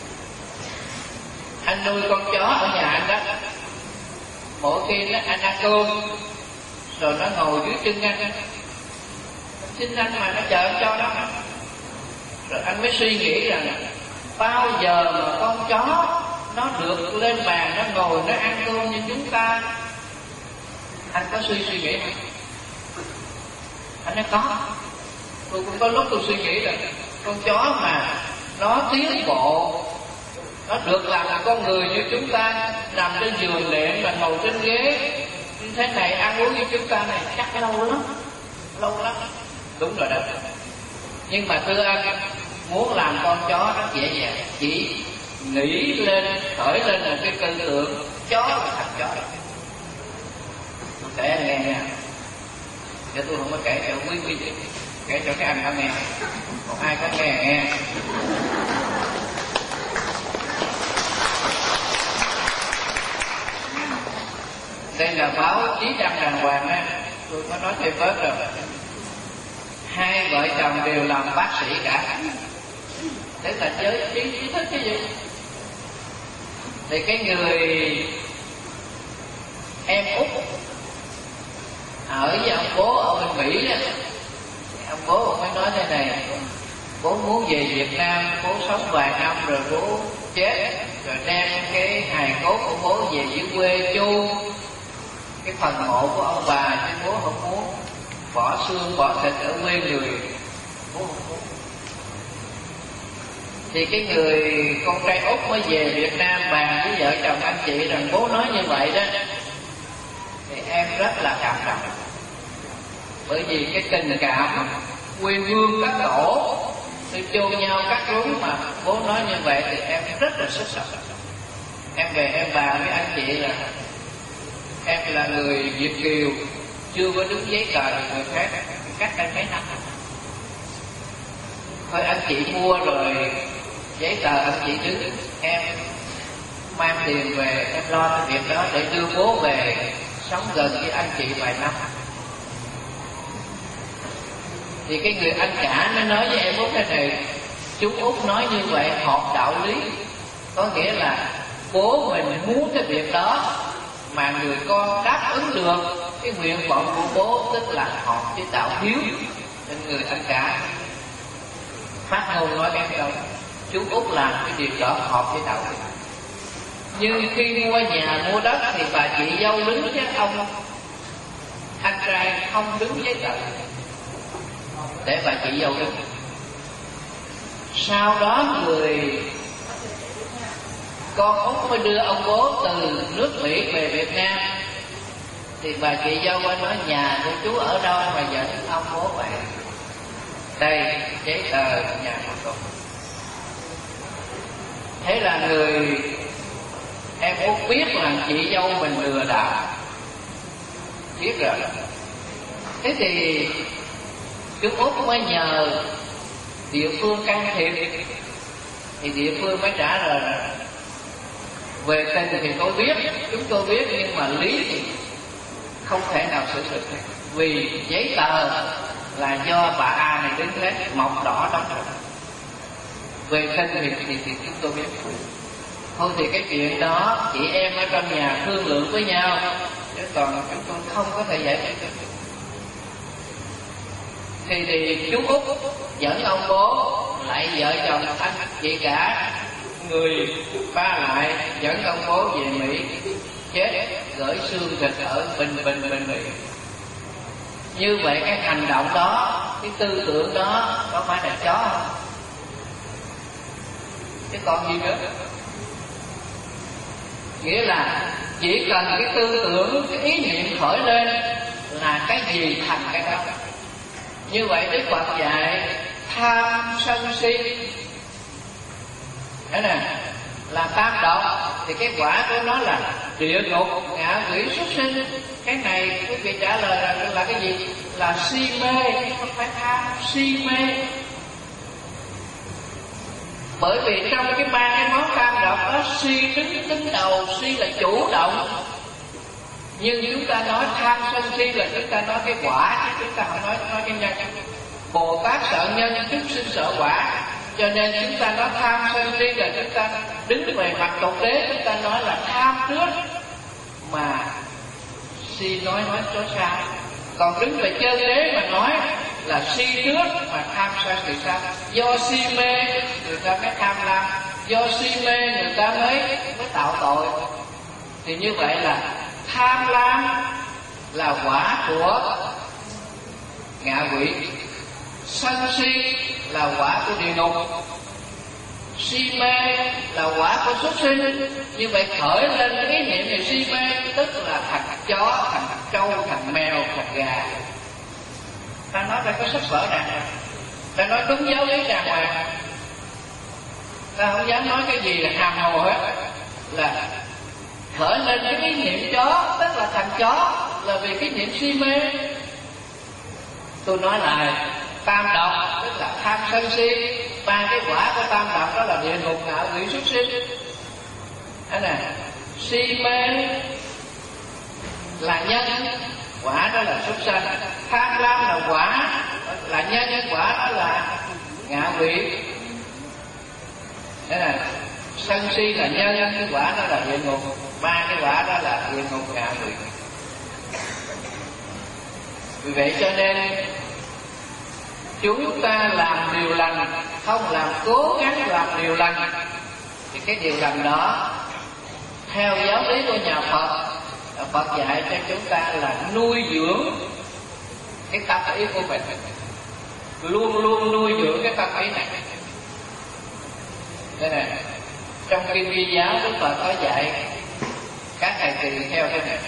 Anh nuôi con chó ở nhà anh đó, mỗi khi nó anh ăn cơm rồi nó ngồi dưới chân anh, xin anh mà nó chờ anh cho đó. Rồi anh mới suy nghĩ rằng bao giờ mà con chó nó được lên bàn, nó ngồi, nó ăn cơm như chúng ta. Anh có suy suy nghĩ không? Anh nói có. Tôi cũng có lúc tôi suy nghĩ rằng con chó mà nó tiến bộ, nó được làm là con người như chúng ta, nằm trên giường đệm và ngồi trên ghế như thế này, ăn uống như chúng ta này, chắc lâu lắm, lâu lắm. Đúng rồi đó. Nhưng mà thưa anh, muốn làm con chó rất dễ dàng, chỉ nghĩ lên, khởi lên một cái tư tưởng chó là thành chó. Tôi kể anh nghe nha, chứ tôi không có kể cho quý quý vị, kể cho cái anh có nghe, còn ai có nghe nghe. Đây là báo chí đăng đàng hoàng á, tôi có nói thêm bớt rồi. Hai vợ chồng đều làm bác sĩ cả, thế là giới trí trí thức cái gì. Thì cái người em út ở với ông bố ở bên Mỹ đó, ông bố ông mới nói thế này: bố muốn về Việt Nam, bố sống vài năm rồi bố chết, rồi đem cái hài cốt của bố về dưới quê chu cái phần mộ của ông bà, chứ bố không muốn bỏ xương bỏ thịt ở quê người, bố không muốn. Thì cái người con trai út mới về Việt Nam bàn với vợ chồng anh chị rằng bố nói như vậy đó, thì em rất là cảm động, bởi vì cái tình cảm quê hương các tổ tôi chôn nhau cắt rúng mà bố nói như vậy thì em rất là xúc động. Em về em bàn với anh chị là em là người Việt kiều, chưa có đứng giấy tờ người khác, cách đây mấy năm thôi anh chị mua rồi giấy tờ anh chị đứng, em mang tiền về em lo cái việc đó để đưa bố về sống gần với anh chị vài năm. Thì cái người anh cả nó nói với em út thế này: chú út nói như vậy hợp đạo lý, có nghĩa là bố mình muốn cái việc đó mà người con đáp ứng được cái nguyện vọng của bố, tức là hợp với đạo hiếu. Nên người anh cả phát ngôn nói em đâu, chú út làm cái việc đó hợp với đạo hiếu. Nhưng khi mua nhà mua đất thì bà chị dâu đứng với ông anh trai không đứng với tờ để bà chị dâu đứng. Sau đó người con út mới đưa ông bố từ nước Mỹ về Việt Nam, thì bà chị dâu mới nói nhà của chú ở đâu mà dẫn ông bố về. Đây giấy tờ nhà của con. Thế là người em út biết là chị dâu mình lừa đảo, biết rồi. Thế thì chú út mới nhờ địa phương can thiệp, thì địa phương mới trả lời là về tình thì tôi biết, chúng tôi biết, nhưng mà lý thì không thể nào xử được, vì giấy tờ là do bà A này đứng hết, mọc đỏ đóng rồi. Về tình thì, thì, thì chúng tôi biết. Thôi thì cái chuyện đó chị em ở trong nhà thương lượng với nhau, chứ còn chúng tôi không có thể giải quyết được. Thì, thì chú út dẫn ông bố lại vợ chồng anh chị cả người ba lại dẫn ông bố về Mỹ chết, gửi xương thịt ở Bình Bình Bình Mỹ. Như vậy cái hành động đó, cái tư tưởng đó có phải là chó không? Chứ còn gì nữa. Nghĩa là chỉ cần cái tư tưởng, cái ý niệm khởi lên là cái gì thành cái đó. Như vậy Đức Phật dạy tham sân si, thế nè, là tam độc, thì cái quả của nó là địa ngục, ngạ quỷ, súc sinh. Cái này quý vị trả lời là, là cái gì? Là si mê, không phải tham, si mê. Bởi vì trong cái ba cái món tam độc đó, si đứng đứng đầu, si là chủ động. Nhưng chúng ta nói tham sân si là chúng ta nói cái quả, chứ chúng ta không nói nói cái nhân. Bồ Tát sợ nhân, chúng sinh sợ quả. Cho nên chúng ta nói tham sân si là chúng ta đứng về mặt tục đế, chúng ta nói là tham trước mà si nói nói số sai. Còn đứng về chân đế mà nói là si trước mà tham sân thì sao? Do si mê người ta mới tham lam, do si mê người ta mới mới tạo tội. Thì như vậy là tham lam là quả của ngạ quỷ, sân si là quả của địa ngục. Si mê là quả của xuất sinh. Như vậy khởi lên cái ý niệm về si mê, tức là thành chó, thành trâu, thành mèo, thành gà. Ta nói phải có sách vở đàng hoàng, ta nói đúng giáo lý đàng hoàng. Ta không dám nói cái gì là hàm hồ hết. Là khởi lên cái ý niệm chó, tức là thành chó, là vì cái niệm si mê. Tôi nói lại, tam độc tức là tham sân si. Ba cái quả của tam độc đó là địa ngục, ngạ quỷ, súc sinh. Thế nè, si mê là nhân, quả đó là súc sanh. Tham lam là quả, là nhân, quả đó là ngạ quỷ. Thế nè, sân si là nhân, cái quả đó là địa ngục. Ba cái quả đó là địa ngục, ngạ quỷ. Vì vậy cho nên chúng ta làm điều lành, không làm cố gắng làm điều lành, thì cái điều lành đó theo giáo lý của nhà Phật, Phật dạy cho chúng ta là nuôi dưỡng cái tâm ý của mình, luôn luôn nuôi dưỡng cái tâm ý này. Đây này, trong kinh Di giáo Đức Phật có dạy các thầy tỳ theo thế này: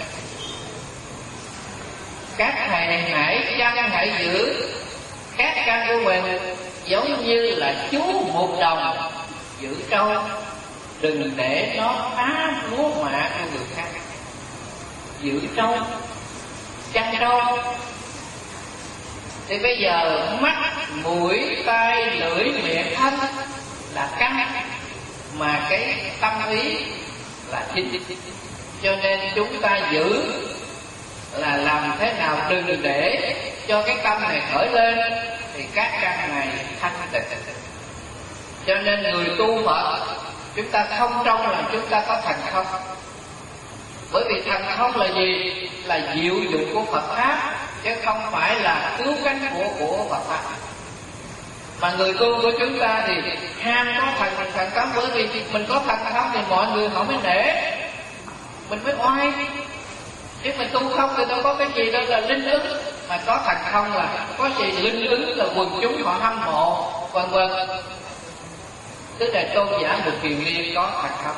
các thầy hãy chăm hãy giữ các căn của mình giống như là chú một đồng giữ trâu, đừng để nó phá lúa mạ của người khác. Giữ trâu, chăn trâu. Thì bây giờ mắt, mũi, tai, lưỡi, miệng, thân là căn, mà cái tâm ý là chính. Cho nên chúng ta giữ là làm thế nào đừng để cho cái tâm này khởi lên, thì các căn này thanh tịnh. Cho nên người tu Phật, chúng ta không trong là chúng ta có thành không. Bởi vì thành không là gì? Là diệu dụng của Phật Pháp, chứ không phải là cứu cánh của của Phật Pháp. Mà người tu của chúng ta thì ham có thành thành công, bởi vì mình có thành không thì mọi người họ mới nể, mình mới oai. Chứ mình tu không thì đâu có cái gì đâu là linh ứng. Mà có thành không là có gì linh ứng, là quần chúng họ hâm mộ, vân vân. Tức là tôn giả Mục Kiền Liên có thành không.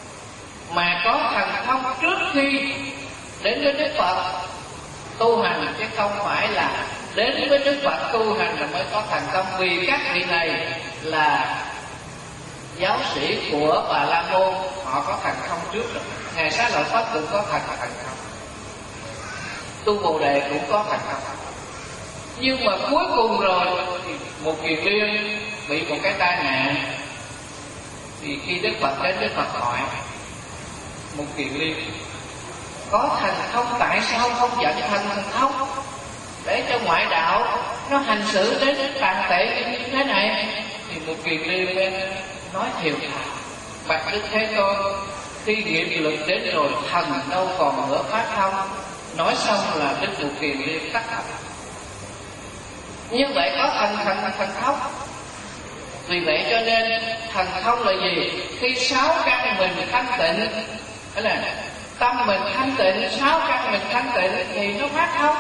Mà có thành không trước khi đến với Đức Phật tu hành, chứ không phải là đến với Đức Phật tu hành là mới có thành công. Vì các vị này là giáo sĩ của Bà La Môn, họ có thành không trước rồi. Ngài Xá Lợi Phất cũng có thành thành không, Tu Bồ Đề cũng có thành không. Nhưng mà cuối cùng rồi thì Một Kiền Liên bị một cái tai nạn. Thì khi Đức Phật đến, Đức Phật hỏi Một Kiền Liên có thành không, tại sao không dẫn thành thành không, để cho ngoại đạo nó hành xử đến tàn tệ như thế này? Thì Một Kiền Liên nói thiều thà: bạch Đức Thế Tôn, khi nghiệp lực đến rồi thần đâu còn nữa phát thông. Nói xong là Đức Một Kiền Liên tắt thở. Như vậy có thành thành thành không. Vì vậy cho nên thành không là gì? Khi sáu căn mình thanh tịnh, đó là tâm mình thanh tịnh, sáu căn mình thanh tịnh thì nó phát không.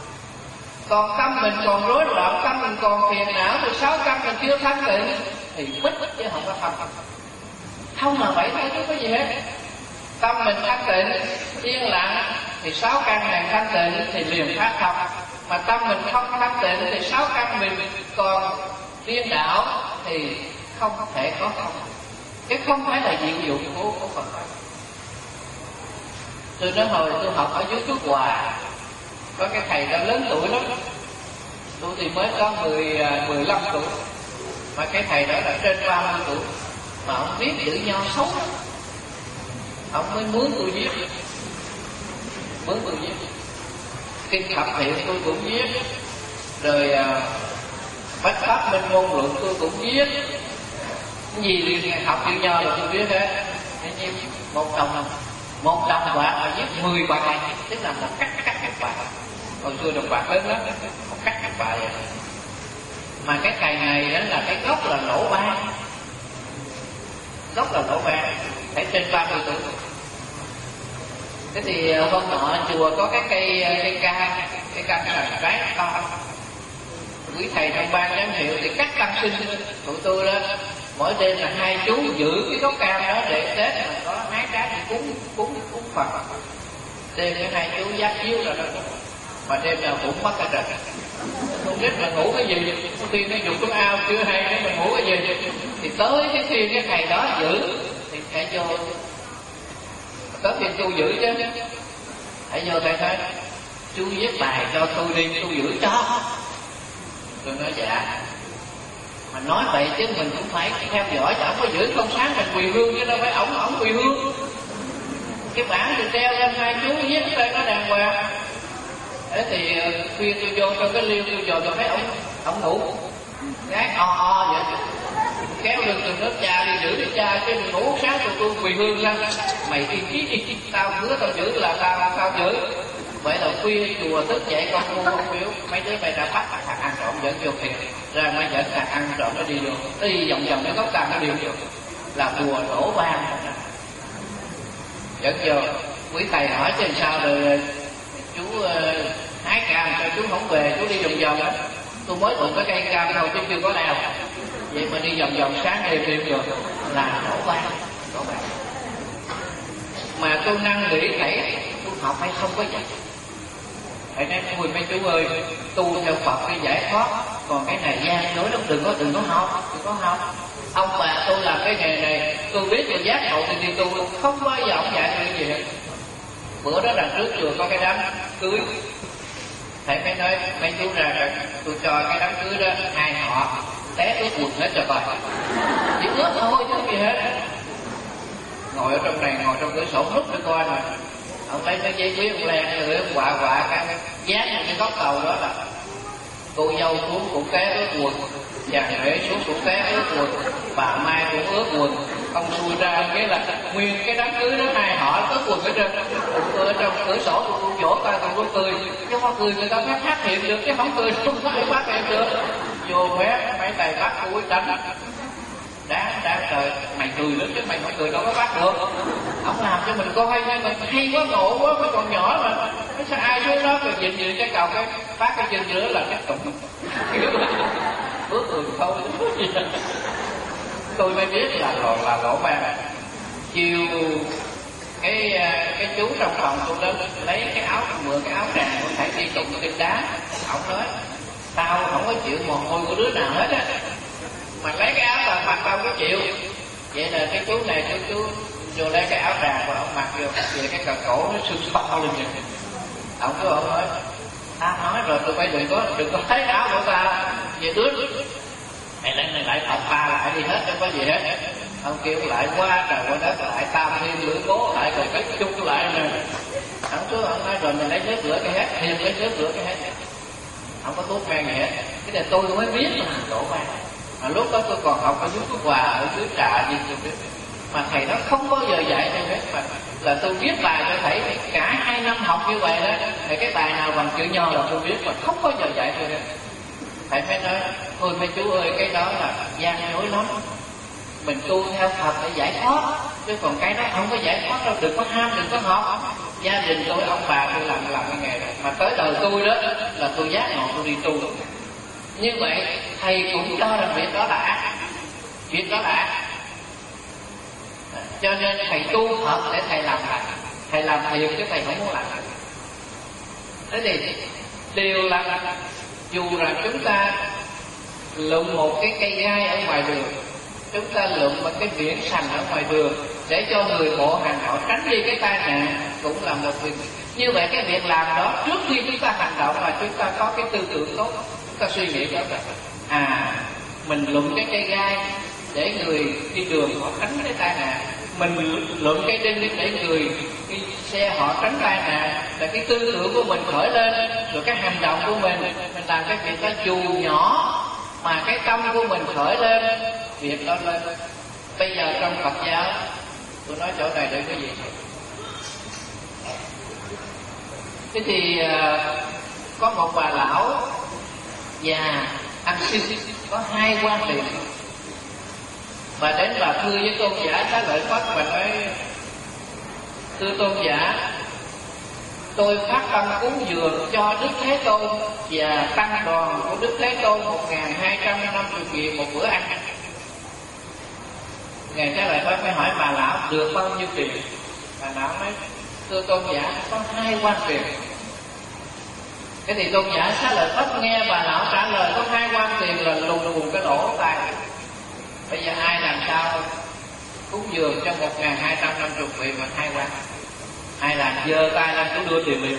Còn tâm mình còn rối loạn, tâm mình còn phiền não, thì sáu căn mình chưa thanh tịnh thì bích chứ không có thông. Không mà vậy thôi chứ có gì hết. Tâm mình thanh tịnh, yên lặng thì sáu căn này thanh tịnh thì liền phát thông. Mà tâm mình không thanh tịnh thì sáu căn mình còn điên đảo thì không thể có thông. Chứ không phải là diệu dụng của, của Phật. Tôi nói hồi tôi học ở dưới Phước Hòa, có cái thầy đó lớn tuổi lắm, tôi thì mới có mười, mười lăm tuổi, mà cái thầy đó là trên ba mươi tuổi, mà ông viết chữ nho xấu lắm. Ông mới mướn tôi viết, mướn tôi viết Kinh Thập Thiện tôi cũng viết, rồi uh, Bách Pháp Minh Môn Luận tôi cũng viết. Cái gì thì học chữ nho là tôi viết hết. Một đồng một đồng bạc mà viết mười bài, tức là một cắt cắt cắt bài. Hồi xưa đồng bạc lớn lắm, một cắt cắt bài vậy. Mà cái thầy này đó là cái gốc là lỗ ban, gốc là lỗ ban, phải trên ba mươi tuổi. Thế thì hôm nọ chùa có cái cây cây ca, cây ca là trái to. Quý thầy trong ban giám hiệu thì cắt tăng sinh tụi tôi đó, mỗi đêm là hai chú giữ cái gốc cam đó để Tết mà có hái trái thì cúng cúng cúng Phật. Đêm cái hai chú dắt chiếu rồi đó, mà đêm nào cũng mất cả trời. Không biết là ngủ cái gì, khi nó dục cái ao chưa hay nếu mình ngủ cái gì, thì tới cái khi cái thầy đó giữ thì phải vô, tới khi tôi giữ chứ, phải vô thầy nói chú viết bài cho tôi đi, tôi giữ cho. Tôi nói dạ. Mà nói vậy chứ mình cũng phải theo dõi, chứ ổng có giữ không sáng mình quỳ hương chứ đâu phải ổng ổng quỳ hương. Cái bảng thì treo lên hai chú viết lên nó đàng hoàng. Thế thì khuyên tôi vô trong cái liêu tôi dò tôi thấy ổng ổng ngủ, gái o o vậy, kéo lưng từ nước cha đi giữ đi cha chứ đừng ngủ sáng tụi tôi quỳ hương ra. Mày đi chí đi, tao hứa tao giữ là tao tao giữ. Vậy là khuya chùa thức dậy con mua không phiếu, mấy đứa mày đã bắt thằng ăn trộm dẫn vô thiệt, ra mới dẫn thằng ăn trộm nó đi vô, nó đi vòng vòng cái gốc cam nó điều điều là bùa đổ vang. Dẫn vô, quý thầy hỏi chứ sao rồi chú uh, hái cam sao chú không về, chú đi vòng vòng á. Tôi mới tụng cái cây cam thôi chứ chưa có đào, vậy mà đi vòng vòng sáng đêm đêm rồi là đổ vang, đổ vang. Mà tôi năn nỉ thầy, tôi học hay không có vậy. Thầy nói thôi mấy chú ơi, tu theo Phật cái giải thoát, còn cái này gian dối lắm, đừng có đừng có học, đừng có học. Ông bà tôi làm cái nghề này, tôi biết là giác ngộ thì đi tu, không bao giờ ông dạy cái gì hết. Bữa đó đằng trước chùa có cái đám cưới, thầy mới nói mấy chú ra rồi, tôi cho cái đám cưới đó hai họ té ướt quần hết cho coi, chỉ ướt thôi chứ gì hết. Ngồi ở trong này, ngồi trong cửa sổ nút để coi mà ông lấy cái giấy viết ông len rồi ông quạ quạ cái dán cái góc tàu đó là cô dâu xuống cũng té ướt quần, chàng rể xuống cũng té ướt quần, bà Mai cũng ướt quần. Ông xui ra cái là nguyên cái đám cưới đó hai họ ướt quần ở trên ở trong cửa sổ. Tôi vỗ tay tôi có cười, chứ không cười người ta mới phát hiện được, chứ không cười không phải phát hiện được. Vô mé mấy tay bắt tôi đánh, đáng đáng trời, mày cười lớn chứ mày không cười đâu có bắt được. Ông làm cho mình coi nhưng mà hay quá, ngộ quá, mới còn nhỏ mà sao ai xuống đó rồi nhìn nhìn cái cầu cái phát cái chân giữa là cái tụng bước người thôi. Tôi mới biết là lỗ là lỗ ban. Chiều cái cái chú trong phòng tôi đến lấy cái áo, mượn cái áo tràng của thầy đi tụng kinh đá. Ông nói tao không có chịu mồ hôi của đứa nào hết á, mà lấy cái áo tao mặc tao có chịu. Vậy là cái chú này chú chú vô lấy cái áo tràng của ông mặc vô, về cái cờ cổ nó sưng to lên vậy. Ông cứ ông nói tao nói rồi tụi bay đừng có đừng có thấy áo của ta về đứa mày lên này lại phòng ba lại đi hết, không có gì hết. Ông kêu lại qua trời qua đất lại tam thiên lưỡi bố lại rồi cái chung lại nè. Ông cứ ông nói rồi mình lấy nước rửa cái hết, thêm lấy nước rửa cái hết, không có thuốc men gì hết. Cái này tôi mới biết là đổ vang. Mà lúc đó tôi còn học ở dưới cái quà ở dưới trà gì tôi biết, mà thầy đó không bao giờ dạy tôi hết. Mà là tôi viết bài cho thầy cả hai năm học như vậy đó, thì cái bài nào bằng chữ nho là tôi biết, mà không bao giờ dạy tôi hết. Thầy mới nói thôi mấy chú ơi, cái đó là gian dối lắm, mình tu theo Phật để giải thoát, chứ còn cái đó không có giải thoát đâu. Đừng có ham, đừng có học. Gia đình tôi, ông bà tôi làm làm cái nghề đó, mà tới đời tôi đó là tôi giác ngộ, tôi đi tu. Như vậy thầy cũng cho rằng việc đó là ác, việc đó là ác. Cho nên thầy tu thật để thầy làm thật, thầy làm thiệt chứ thầy không muốn làm thật. Thế thì điều là dù là chúng ta lượm một cái cây gai ở ngoài đường, chúng ta lượm một cái viễn sành ở ngoài đường để cho người bộ hành họ tránh đi cái tai nạn, cũng là một việc. Như vậy cái việc làm đó trước khi chúng ta hành động là chúng ta có cái tư tưởng tốt, chúng ta suy nghĩ đó là à mình lượm cái cây gai để người đi đường họ tránh cái tai nạn, mình lượm cái đinh để người đi xe họ tránh tai nạn, là cái tư tưởng của mình khởi lên, rồi cái hành động của mình mình làm cái việc đó dù nhỏ mà cái tâm của mình khởi lên, việc đó lên. Bây giờ trong Phật giáo, tôi nói chỗ này để cái gì? Thế thì có một bà lão già ăn xin, có hai quan điểm. Bà đến bà thưa với tôn giả Xá Lợi Phất và nói: thưa tôn giả, tôi phát tâm cúng dường cho Đức Thế Tôn và tăng đoàn của Đức Thế Tôn một nghìn hai trăm năm mươi vị một bữa ăn. Ngài Xá Lợi Phất mới hỏi bà lão được bao nhiêu tiền. Bà lão nói thưa tôn giả có hai quan tiền. Thế thì tôn giả Xá Lợi Phất nghe bà lão trả lời có hai quan tiền là lùng lùng cái lỗ tai. Bây giờ ai làm sao cúng dường cho một ngàn hai trăm năm mươi vị mà hai quan? Ai làm giơ tay lên cũng đưa tiền liền,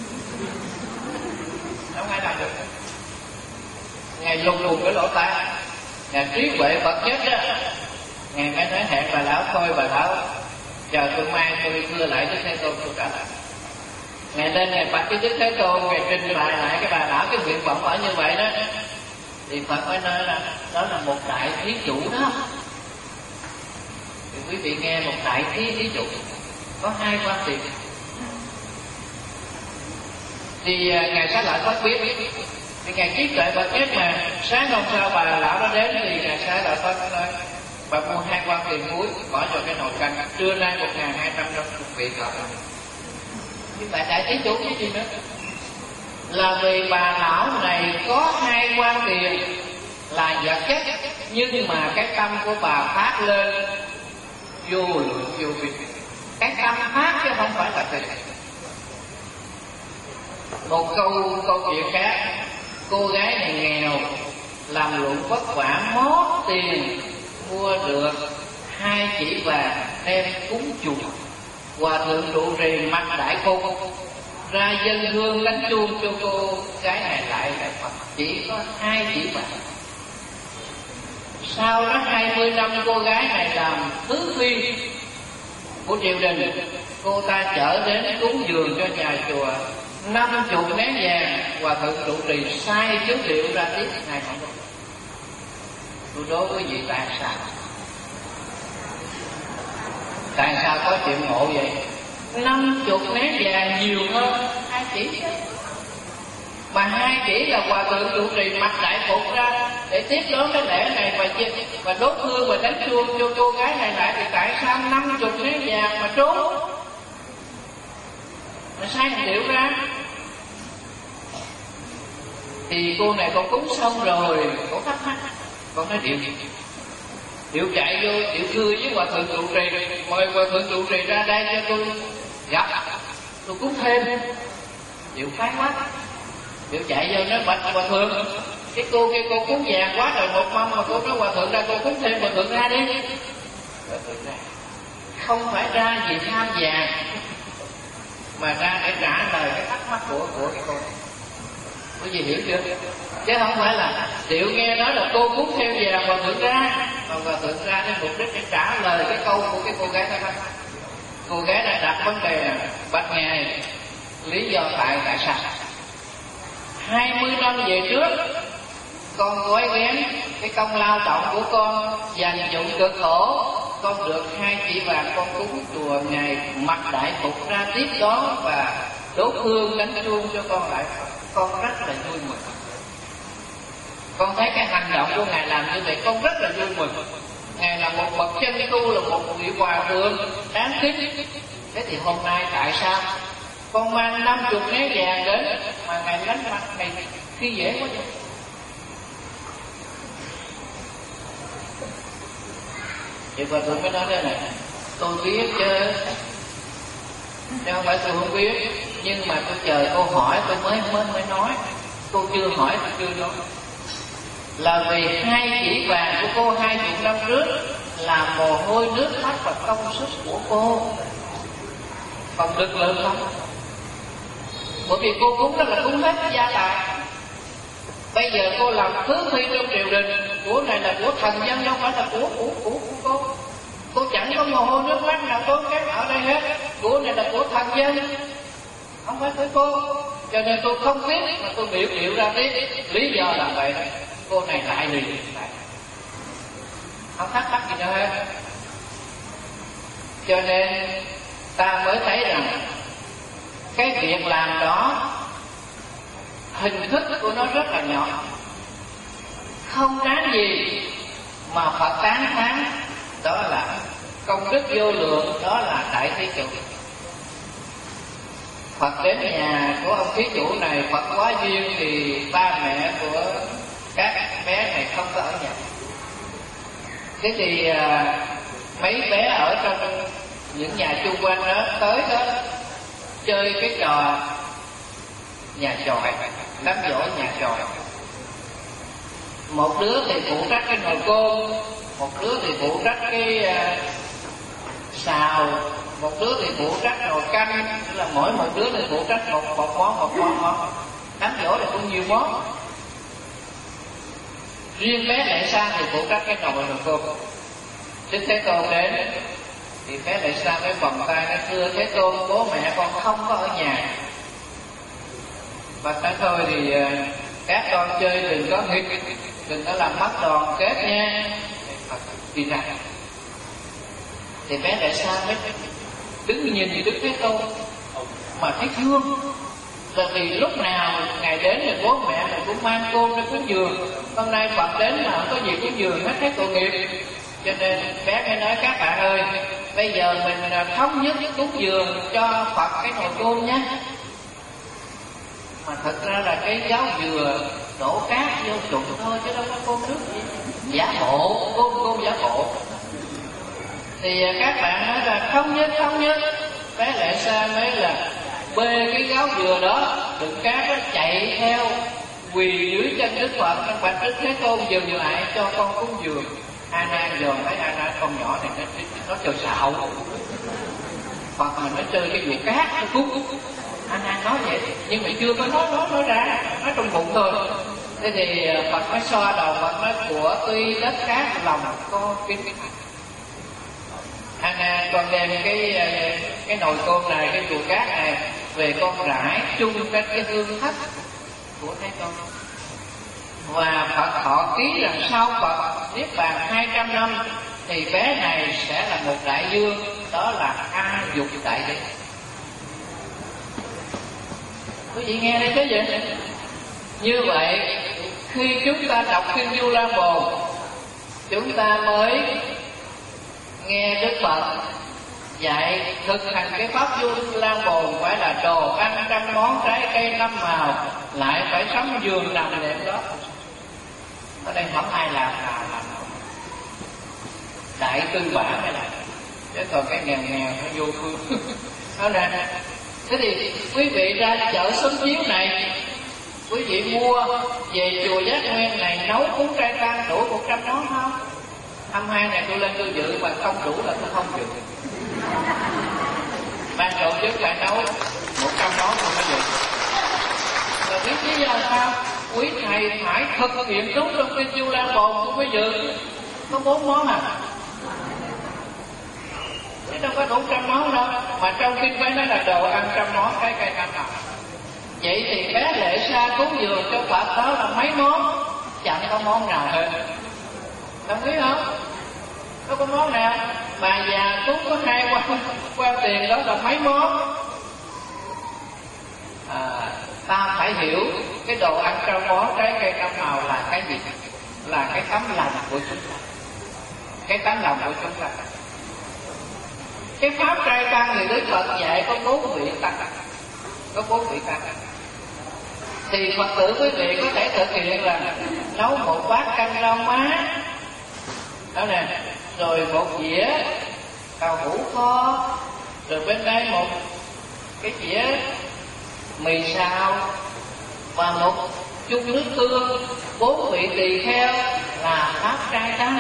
không ai làm được. Ngài lùng lùng cái lỗ tai, Ngài trí huệ Phật nhất đó. Ngài mới nói hẹn bà lão thôi, bà lão chờ tôi mai tôi đưa lại Đức Thế Tôn tôi trả lại. Ngài lên Ngài bạch cái Đức Thế Tôn, Ngài trình bày lại cái bà lão cái nguyện vọng ở như vậy đó. Thì Phật mới nói là đó là một đại thí chủ đó. Thì quý vị nghe, một đại thí thí chủ có hai quan tiền. Thì Ngài Xá Lợi Phất biết, thì Ngài trí tuệ Phật nhất mà. Sáng hôm sau bà lão đó đến thì Ngài Xá Lợi Phất nói bà mua hai quan tiền muối bỏ vào cái nồi canh, trưa nay một ngàn hai trăm năm mươi vị cỡ. Như vậy đại thí chủ cái gì nữa? Là vì bà lão này có hai quan tiền là vật chất, nhưng mà cái tâm của bà phát lên vô lượng vô biên. Cái tâm phát chứ không phải là tiền. Một câu câu chuyện khác, cô gái này nghèo làm lụng vất vả mót tiền mua được hai chỉ vàng đem cúng chùa. Hòa thượng trụ trì mặc đại côn ra dân hương đánh chuông cho cô gái này lại đại Phật chỉ có hai chỉ vàng. Sau đó hai mươi năm cô gái này làm thứ phi của triều đình, cô ta chở đến cúng dường cho nhà chùa năm chục nén vàng. Hòa thượng trụ trì sai giới thiệu ra tiếp này không được. Tôi đố quý vị tại sao? Tại sao có chuyện ngộ vậy? Năm chục nén vàng nhiều hơn hai chỉ chứ. Mà hai chỉ là Hòa thượng trụ trì mặc đại phục ra để tiếp đón cái lễ này và và đốt hương và đánh chuông cho cô gái này lại. Thì tại sao năm chục nén vàng mà trốn? Mà sai một điệu ra. Thì cô này con cúng xong rồi, cô thắc mắc, con nói điệu gì? Điệu chạy vô, điệu thưa với Hòa thượng trụ trì, mời Hòa thượng trụ trì ra đây cho tôi gặp, tôi cúng thêm. Điệu phái quá. Điệu chạy vô nói bạch Hòa thượng, cái cô kia cô cúng vàng quá rồi một mâm mà cô nói Hòa thượng ra cô cúng thêm, Hòa thượng ra đi. Hòa thượng ra. Không phải ra vì tham vàng, mà ra để trả lời cái thắc mắc của của cái cô. Có gì hiểu chưa? Chứ không phải là Điệu nghe nói là cô cúng theo vàng Hòa thượng ra, mà Hòa thượng ra đến mục đích để trả lời cái câu của cái cô gái đó. Cô gái này đặt vấn đề là bạch Ngài, lý do tại tại sao hai mươi năm về trước con gói ghém cái công lao động của con dành dụng cực khổ, con được hai chỉ vàng, con cúng chùa Ngài mặc đại phục ra tiếp đó và đốt hương đánh chuông cho con lại, con rất là vui mừng. Con thấy cái hành động của Ngài làm như vậy con rất là vui mừng. Ngài là một bậc chân tu, là một vị hòa thượng đáng kính. Thế thì hôm nay tại sao con mang năm chục nén vàng đến mà Ngài lánh mặt Ngài khi dễ quá vậy? Thì Hòa thượng mới nói thế này, tôi biết chứ, chứ không phải tôi không biết, nhưng mà tôi chờ cô hỏi tôi mới mới mới nói. Cô chưa hỏi tôi chưa nói. Là vì hai chỉ vàng của cô hai chục năm trước là mồ hôi nước mắt và công sức của cô, không được lớn lắm. Bởi vì cô cúng đó là cúng hết gia tài. Bây giờ cô làm thứ phi trong triều đình, của này là của thần dân, không phải là của của của, của cô. Cô chẳng có mồ hôi nước mắt nào tốn kém ở đây hết. Của này là của thần dân, không phải của cô. Cho nên tôi không biết mà tôi biểu biểu ra biết lý do là vậy đó. Cô này lại lì lại, không thắc mắc gì đâu hết. Cho nên ta mới thấy rằng cái việc làm đó hình thức của nó rất là nhỏ, không đáng gì mà Phật tán thán. Đó là công đức vô lượng, đó là đại thí chủ. Phật đến nhà của ông thí chủ này, Phật quá duyên thì ba mẹ của các bé này không có ở nhà. Thế thì mấy bé ở trong những nhà chung quanh đó tới đó chơi cái trò nhà tròi, đám dỗ nhà tròi. Một đứa thì phụ trách cái nồi cơm, một đứa thì phụ trách cái uh, xào, một đứa thì phụ trách nồi canh, tức là mỗi một đứa thì phụ trách một một món một món món. Đám dỗ là cũng nhiều món. Riêng bé Lệ Sang thì phụ trách cái nồi nồi cơm. Đức Thế Tôn đến thì bé Lệ Sang mới vòng tay nói: thưa Thế Tôn, bố mẹ con không có ở nhà. Và nói thôi thì các con chơi đừng có nghịch, đừng có làm mất đoàn kết nha. Phật đi ra thì bé Lệ Sang mới đứng nhìn Đức Thế Tôn mà thấy thương. Là vì lúc nào ngày đến thì bố mẹ mình cũng mang cơm ra cúng dường, hôm nay Phật đến mà không có gì cúng dường hết, thấy tội nghiệp. Cho nên bé mới nói: các bạn ơi, bây giờ mình thống nhất cúng dường cho Phật cái nồi cơm nhé. Mà thật ra là cái giáo dừa đổ cát vô trụng thôi chứ đâu có cơm nước gì. Giả bộ, cơm cơm giả bộ. Thì các bạn nói là thống nhất, thống nhất. Bé Lệ Sang mới là bê cái gáo dừa đó đựng cát đó chạy theo quỳ dưới chân Đức Phật, bạch Đức Thế Tôn dừng lại cho con cúng dường. A Nan dòm thấy A Nan con nhỏ này nó, nó chơi xạo. Phật mà nó chơi cái vụ cát nó cúng cúng. A Nan nói vậy nhưng mà chưa có nói nói nói ra, nói trong bụng thôi. Thế thì Phật mới xoa đầu Phật nói: của tuy đất cát lòng con kính. A Nan, con đem cái cái nồi cơm này, cái chùa cát này về con rải chung trên cái hương thất của Thế Tôn. Và Phật thọ ký rằng sau Phật niết bàn hai trăm năm thì bé này sẽ là một đại dương, đó là A Dục Đại Đế. Quý vị nghe đây chứ gì? Như vậy khi chúng ta đọc kinh Du La Bồn, chúng ta mới nghe Đức Phật dạy thực hành cái pháp Du La Bồn, phải là đồ ăn trăm món, trái cây năm màu, lại phải sống giường nằm đệm đó. Ở đây không ai làm nào làm đại tư bả mới làm, chứ còn cái nghèo nghèo nó vô phương. Đó nè. Thế thì quý vị ra chợ Sớm Chiếu này, quý vị mua về chùa Giác Nguyên này nấu cúng trai tăng đủ một trăm món không? Năm hai này tôi lên tôi dự mà không đủ là tôi không dự. Ban tổ chức phải nấu một trăm món tôi mới dự. Và biết lý do sao? Quý thầy phải thực hiện đúng trong kinh Du La Bồn tôi mới dự. Có bốn món à? Chứ đâu có đủ trăm món đâu. Mà trong kinh phải nói là đồ ăn trăm món, trái cây năm màu. Vậy thì bé Lệ Sa cúng dường cho Phật đó là mấy món? Chẳng có món nào hết. Đồng ý không? Đâu có món nào. Bà già cúng có hai quan, quan tiền đó là mấy món? À, ta phải hiểu cái đồ ăn trăm món, trái cây năm màu là cái gì? Là cái tấm lòng của chúng ta. Cái tấm lòng của chúng ta. Cái pháp trai tăng thì Đức Phật dạy có bốn vị tăng, có bốn vị tăng. Thì Phật tử quý vị có thể thực hiện là nấu một bát canh rau má, đó nè, rồi một dĩa cào hũ kho, rồi bên đây một cái dĩa mì xào và một chút nước tương. Bốn vị tỳ kheo là pháp trai tăng,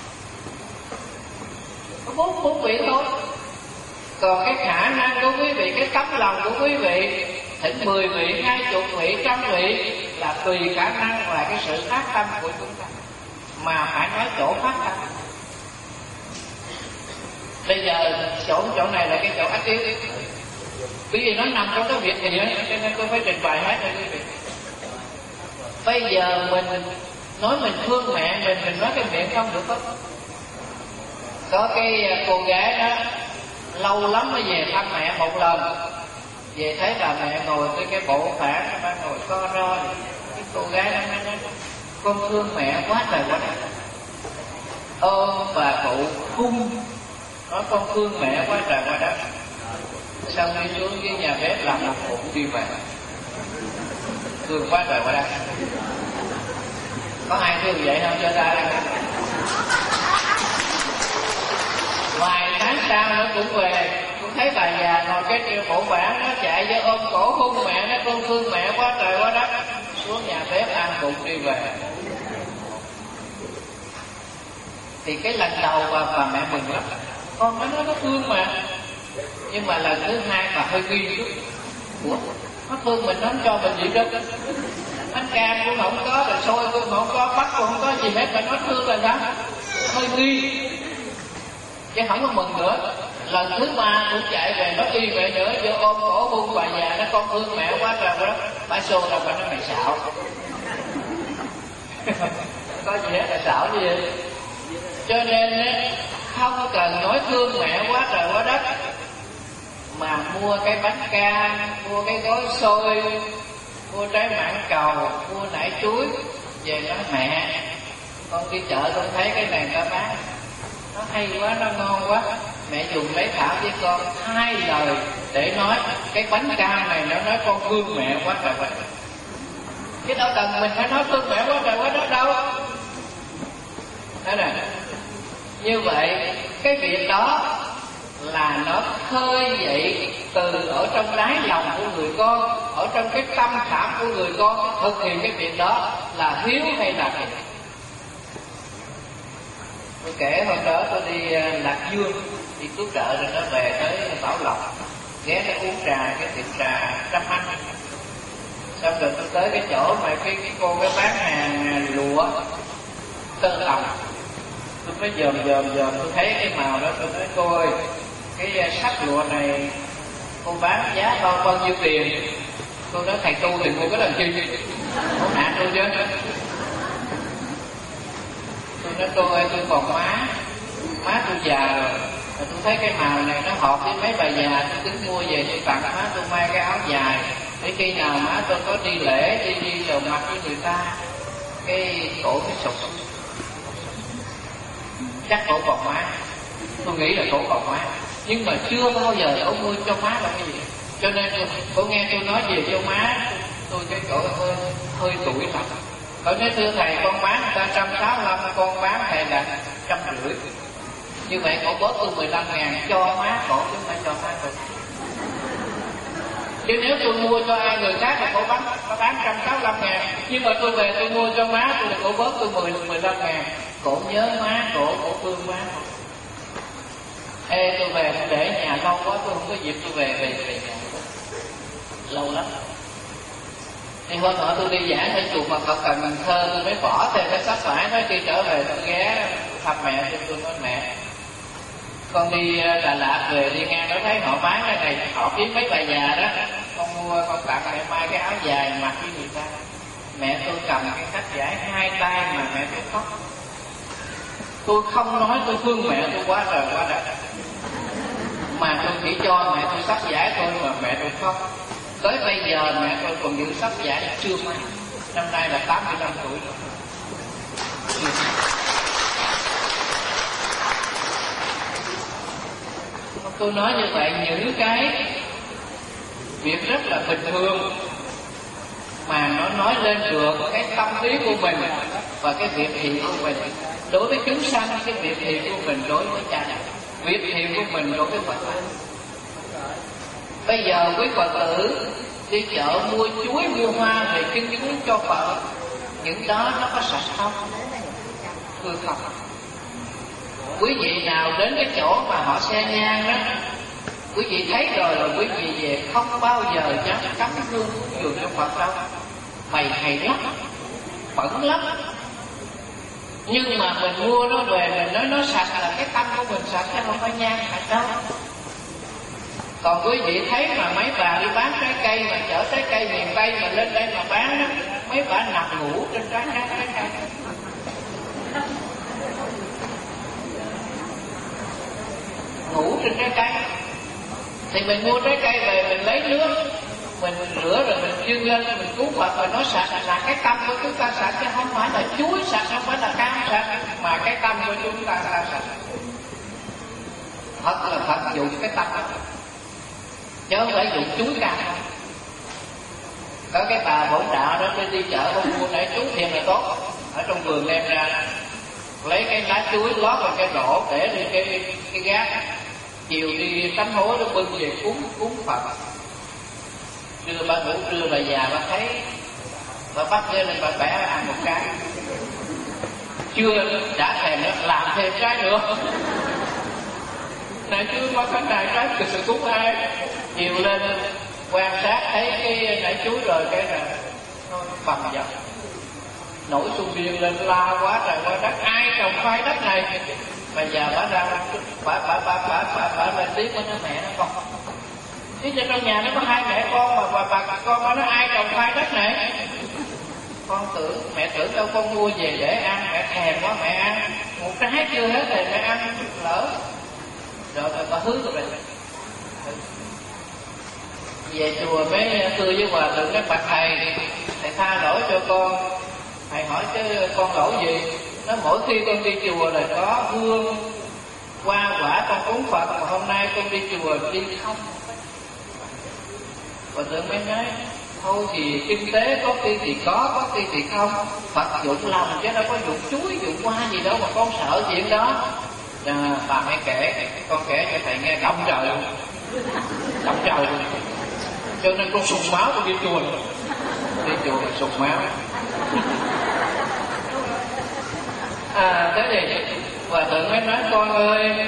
có bốn bốn vị thôi. Còn cái khả năng của quý vị, cái tấm lòng của quý vị thỉnh mười vị, hai chục vị, trăm vị là tùy khả năng và cái sự phát tâm của chúng ta. Mà phải nói chỗ phát tâm. Bây giờ chỗ chỗ này là cái chỗ ách yếu, bởi vì nó nằm trong cái việc gì đó, cho nên tôi phải trình bày hết cho quý vị. Bây giờ mình nói mình thương mẹ mình, mình nói cái miệng không được hết. Có cái cô gái đó lâu lắm mới về thăm mẹ một lần, về thấy bà mẹ ngồi trên cái bộ phản, bà ngồi co ro. Cái cô gái đó nói: con thương mẹ quá trời quá đất. Ôm bà cụ khung, nói con thương mẹ quá trời quá đất. Xong đi xuống cái nhà bếp làm một bụng đi về, thương quá trời quá đất. Có ai thương vậy không cho ta đây? Vài tháng sau nó cũng về, cũng thấy bà già ngồi cái triệu bộ bản, nó chạy vô ôm cổ hôn mẹ, nó con thương mẹ quá trời quá đất, xuống nhà bếp ăn bụng đi về. Thì cái lần đầu bà, bà mẹ mừng lắm, con nó nó thương mà. Nhưng mà lần thứ hai bà hơi nghi chút. Ủa, nó thương mình, nó không cho mình gì đâu. Bánh cam cũng không có, rồi xôi cũng không có, bắp cũng không có gì hết, mà nó thương là sao? Hơi nghi, chứ không có mừng nữa. Lần thứ ba cũng chạy về, nó y về nữa, vô ôm cổ hôn bà già, nó con thương mẹ quá trời quá. Bà xô ra bà nói mày xạo. Có gì hết là xạo như vậy. Cho nên không cần nói thương mẹ quá trời quá đất, mà mua cái bánh cam, mua cái gói xôi, mua trái mãng cầu, mua nải chuối về nói mẹ, con đi chợ con thấy cái này ta bán, nó hay quá, nó ngon quá, mẹ dùng lấy thảo với con hai lời để nói cái bánh cam này nó nói con thương mẹ quá trời quá. Chứ đâu cần mình phải nói thương mẹ quá trời quá đất đâu. Đó nè, như vậy cái việc đó là nó khơi dậy từ ở trong đáy lòng của người con, ở trong cái tâm khảm của người con thực hiện cái việc đó là hiếu hay là thiện. Tôi kể hôm đó tôi đi Lạc Dương, đi cứu trợ rồi nó về tới Bảo Lộc, ghé nó uống trà cái tiệm trà Trăm Anh. Xong rồi tôi tới cái chỗ mà cái, cái cô cái bán hàng lụa Tơ Lòng, tôi mới dòm dòm dòm tôi thấy cái màu đó, tôi nói cô ơi, cái sắt lụa này cô bán giá bao bao nhiêu tiền? Tôi nói thầy tu thì mua cái làm chi? Không nạn tôi chứ. Tôi nói cô ơi, tôi còn má, má tôi già rồi, tôi thấy cái màu này nó hợp với mấy bà già, tôi tính mua về tôi tặng má tôi may cái áo dài, để khi nào má tôi có đi lễ, đi đi đầu mặt với người ta, cái cổ cái sụp, chắc cổ còn má. Tôi nghĩ là cổ còn má, nhưng mà chưa bao giờ cổ mua cho má là cái gì. Cho nên cổ nghe tôi nói về cho má, tôi cái cổ hơi hơi tuổi thật. Cổ nói thưa thầy, con bán người ta trăm sáu mươi lăm, con bán thầy là trăm rưỡi. Như vậy cổ bớt tôi mười lăm ngàn cho má cổ, chứ không phải cho má tôi. Chứ nếu tôi mua cho ai người khác là cổ bán nó bán trăm sáu mươi lăm ngàn, nhưng mà tôi về tôi mua cho má tôi là cổ bớt tôi mười mười lăm ngàn. Cổ nhớ má cổ, cổ thương má. Ê, tôi về tôi để nhà lâu quá, tôi không có dịp tôi về về về nhà lâu lắm. Thì hôm nọ tôi đi giảng ở chùa mà Phật Cần Cần Thơ, tôi mới bỏ thêm cái sách vải, nói khi trở về tôi ghé thăm mẹ tôi, tôi nói mẹ, con đi Đà Lạt về đi ngang đó thấy họ bán cái này họ kiếm mấy bà già đó, con mua con tặng mẹ mai cái áo dài mặc với người ta. Mẹ tôi cầm cái sách vải hai tay mà mẹ tôi khóc. Tôi không nói tôi thương mẹ tôi quá trời quá đất, mà tôi chỉ cho mẹ tôi sách vải thôi mà mẹ tôi khóc. Tới bây giờ mẹ tôi còn giữ sách vải chưa may, năm nay là tám mươi lăm tuổi rồi. Tôi nói như vậy, những cái việc rất là bình thường mà nó nói lên được cái tâm lý của mình và cái việc thiện của mình đối với chúng sanh, cái việc thiện của mình đối với cha mẹ, việc thiện của mình đối với Phật tử. Bây giờ quý Phật tử đi chợ mua chuối mua hoa về kinh cúng cho Phật, những đó nó có sạch không? Thưa không. Quý vị nào đến cái chỗ mà họ xe nhang đó, quý vị thấy rồi là quý vị về không bao giờ dám cắm hương dường cho Phật đâu. Mày hay lắm, bẩn lắm. Nhưng mà mình mua nó về mình nói nó sạch là cái tâm của mình sạch, chứ không phải nhang sạch đâu. Còn quý vị thấy mà mấy bà đi bán trái cây mà chở trái cây miền Tây mà lên đây mà bán đó, mấy bà nằm ngủ trên trái trái trái cây. Ngủ trên trái cây. Thì mình mua trái cây về mình lấy nước, mình rửa rồi mình chiên lên, mình cúng Phật rồi nó sạch là cái tâm của chúng ta sạch, chứ không phải là chuối sạch, không phải là cam sạch, mà cái tâm của chúng ta là sạch. Thật là thật dụng cái tâm đó, chứ không phải dụng chuối cam. Có cái bà bổn đạo đó đi chợ con mua nãy chuối thiệt là tốt, ở trong vườn đem ra lấy cái lá chuối lót vào cái rổ để lên cái cái gác, chiều đi tắm hối nó bưng về cúng cúng Phật. Trưa bà ngủ trưa bà già bà thấy, bà bắt lên lên bà bẻ ăn một cái, chưa đã thèm nữa làm thêm cái nữa. Này chứ có cái này cái từ sự cúng ai. Chiều lên quan sát thấy cái nải chuối rồi cái là bằng dập nổi xung điên lên la quá trời quá đất, ai trồng khoai đất này. Bà già bà ra bà bà bà bà bà bà lên tiếng với nó mẹ nó con, chứ trong nhà nó có hai mẹ con mà bà bà, bà con nó nói ai trồng khoai đất này. Con tưởng mẹ tưởng đâu con mua về để ăn, mẹ thèm quá mẹ ăn một trái chưa hết thì mẹ ăn lỡ rồi bà hứa rồi. Về chùa mới thưa với hòa thượng các bạch thầy, thầy tha lỗi cho con. Thầy hỏi chứ con lỗi gì? Nó mỗi khi con đi chùa là có hương hoa quả con cúng Phật, mà hôm nay con đi chùa đi không. Hòa thượng mới nói thôi thì kinh tế có khi thì có, có khi thì không. Phật dụng lòng chứ đâu có dụng chuối dụng hoa gì đâu mà con sợ chuyện đó. À, bà mới kể, con kể cho thầy nghe động trời luôn, động trời luôn. Cho nên con sùng máu con đi chùa, đi chùa là sùng máu. À thế thì hòa thượng mới nói con ơi,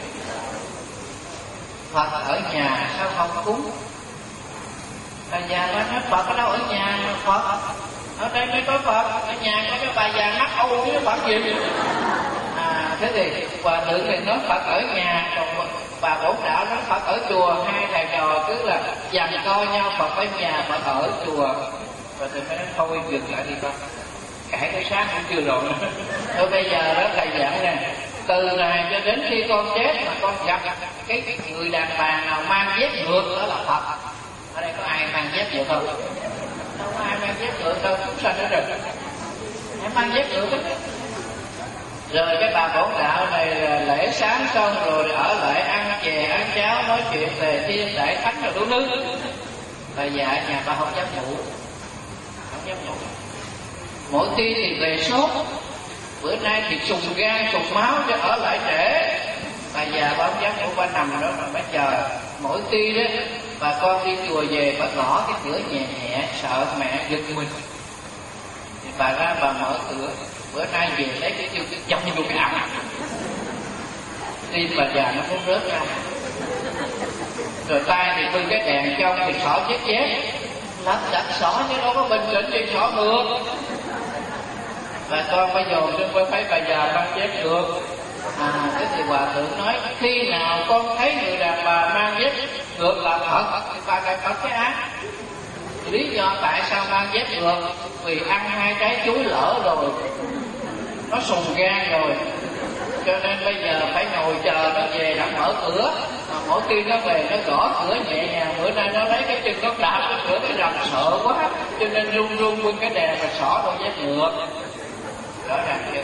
Phật ở nhà sao không cúng? Bà già nói Phật ở đâu ở nhà mà Phật? Ở đây mới có Phật, ở nhà có cái bà già nắp âu với Phật gì? À thế thì hòa thượng thì nói Phật ở nhà, còn bà bổn đạo nói Phật ở chùa. Hai thầy trò cứ là giằng co nhau, Phật ở nhà, Phật ở chùa. Và thầy mới nói thôi dừng lại đi con, cãi cái xác cũng chưa rồi. Thôi bây giờ đó thầy dặn nè, từ này cho đến khi con chết mà con gặp cái, cái người đàn bà nào mang dép ngược đó là Phật. Ở đây có ai mang dép ngược không? Đâu có ai mang dép ngược đâu, chúng sanh nữa rồi. Hãy mang dép ngược đó. Rồi cái bà bổn đạo này là lễ sáng xong rồi ở lại ăn chè ăn cháo nói chuyện về thiên đại thánh rồi đủ thứ. Bà già ở nhà bà không dám ngủ, không dám ngủ. Mỗi khi thì về sốt, bữa nay thì sùng gan sùng máu cho ở lại trễ. Bà già bà không dám ngủ, bà nằm đó mà bà chờ. Mỗi khi đó bà con đi chùa về bà gõ cái cửa nhẹ nhẹ, sợ mẹ giật mình thì bà ra bà mở cửa. Bữa nay về lấy cái kêu cái chồng vô cái ẩm, tim bà già nó muốn rớt ra. Rồi tay thì bưng cái đèn trong thì xỏ chiếc dép, lắp đặt xỏ chứ đâu có bình tĩnh thì xỏ ngược. Bà con phải dồn trên quay thấy bà già mang dép ngược. À thế thì hòa thượng nói khi nào con thấy người đàn bà mang dép ngược là Phật thì bà lại Phật cái ác. Lý do tại sao mang dép ngược? Vì ăn hai trái chuối lỡ rồi, nó sùng gan rồi, cho nên bây giờ phải ngồi chờ nó về đã mở cửa. Mà mỗi khi nó về nó gõ cửa nhẹ nhàng. Bữa nay nó lấy cái chân nó đạp cái cửa cái rầm sợ quá, cho nên run run bưng cái đèn và xỏ đôi dép ngược. Rõ ràng chưa?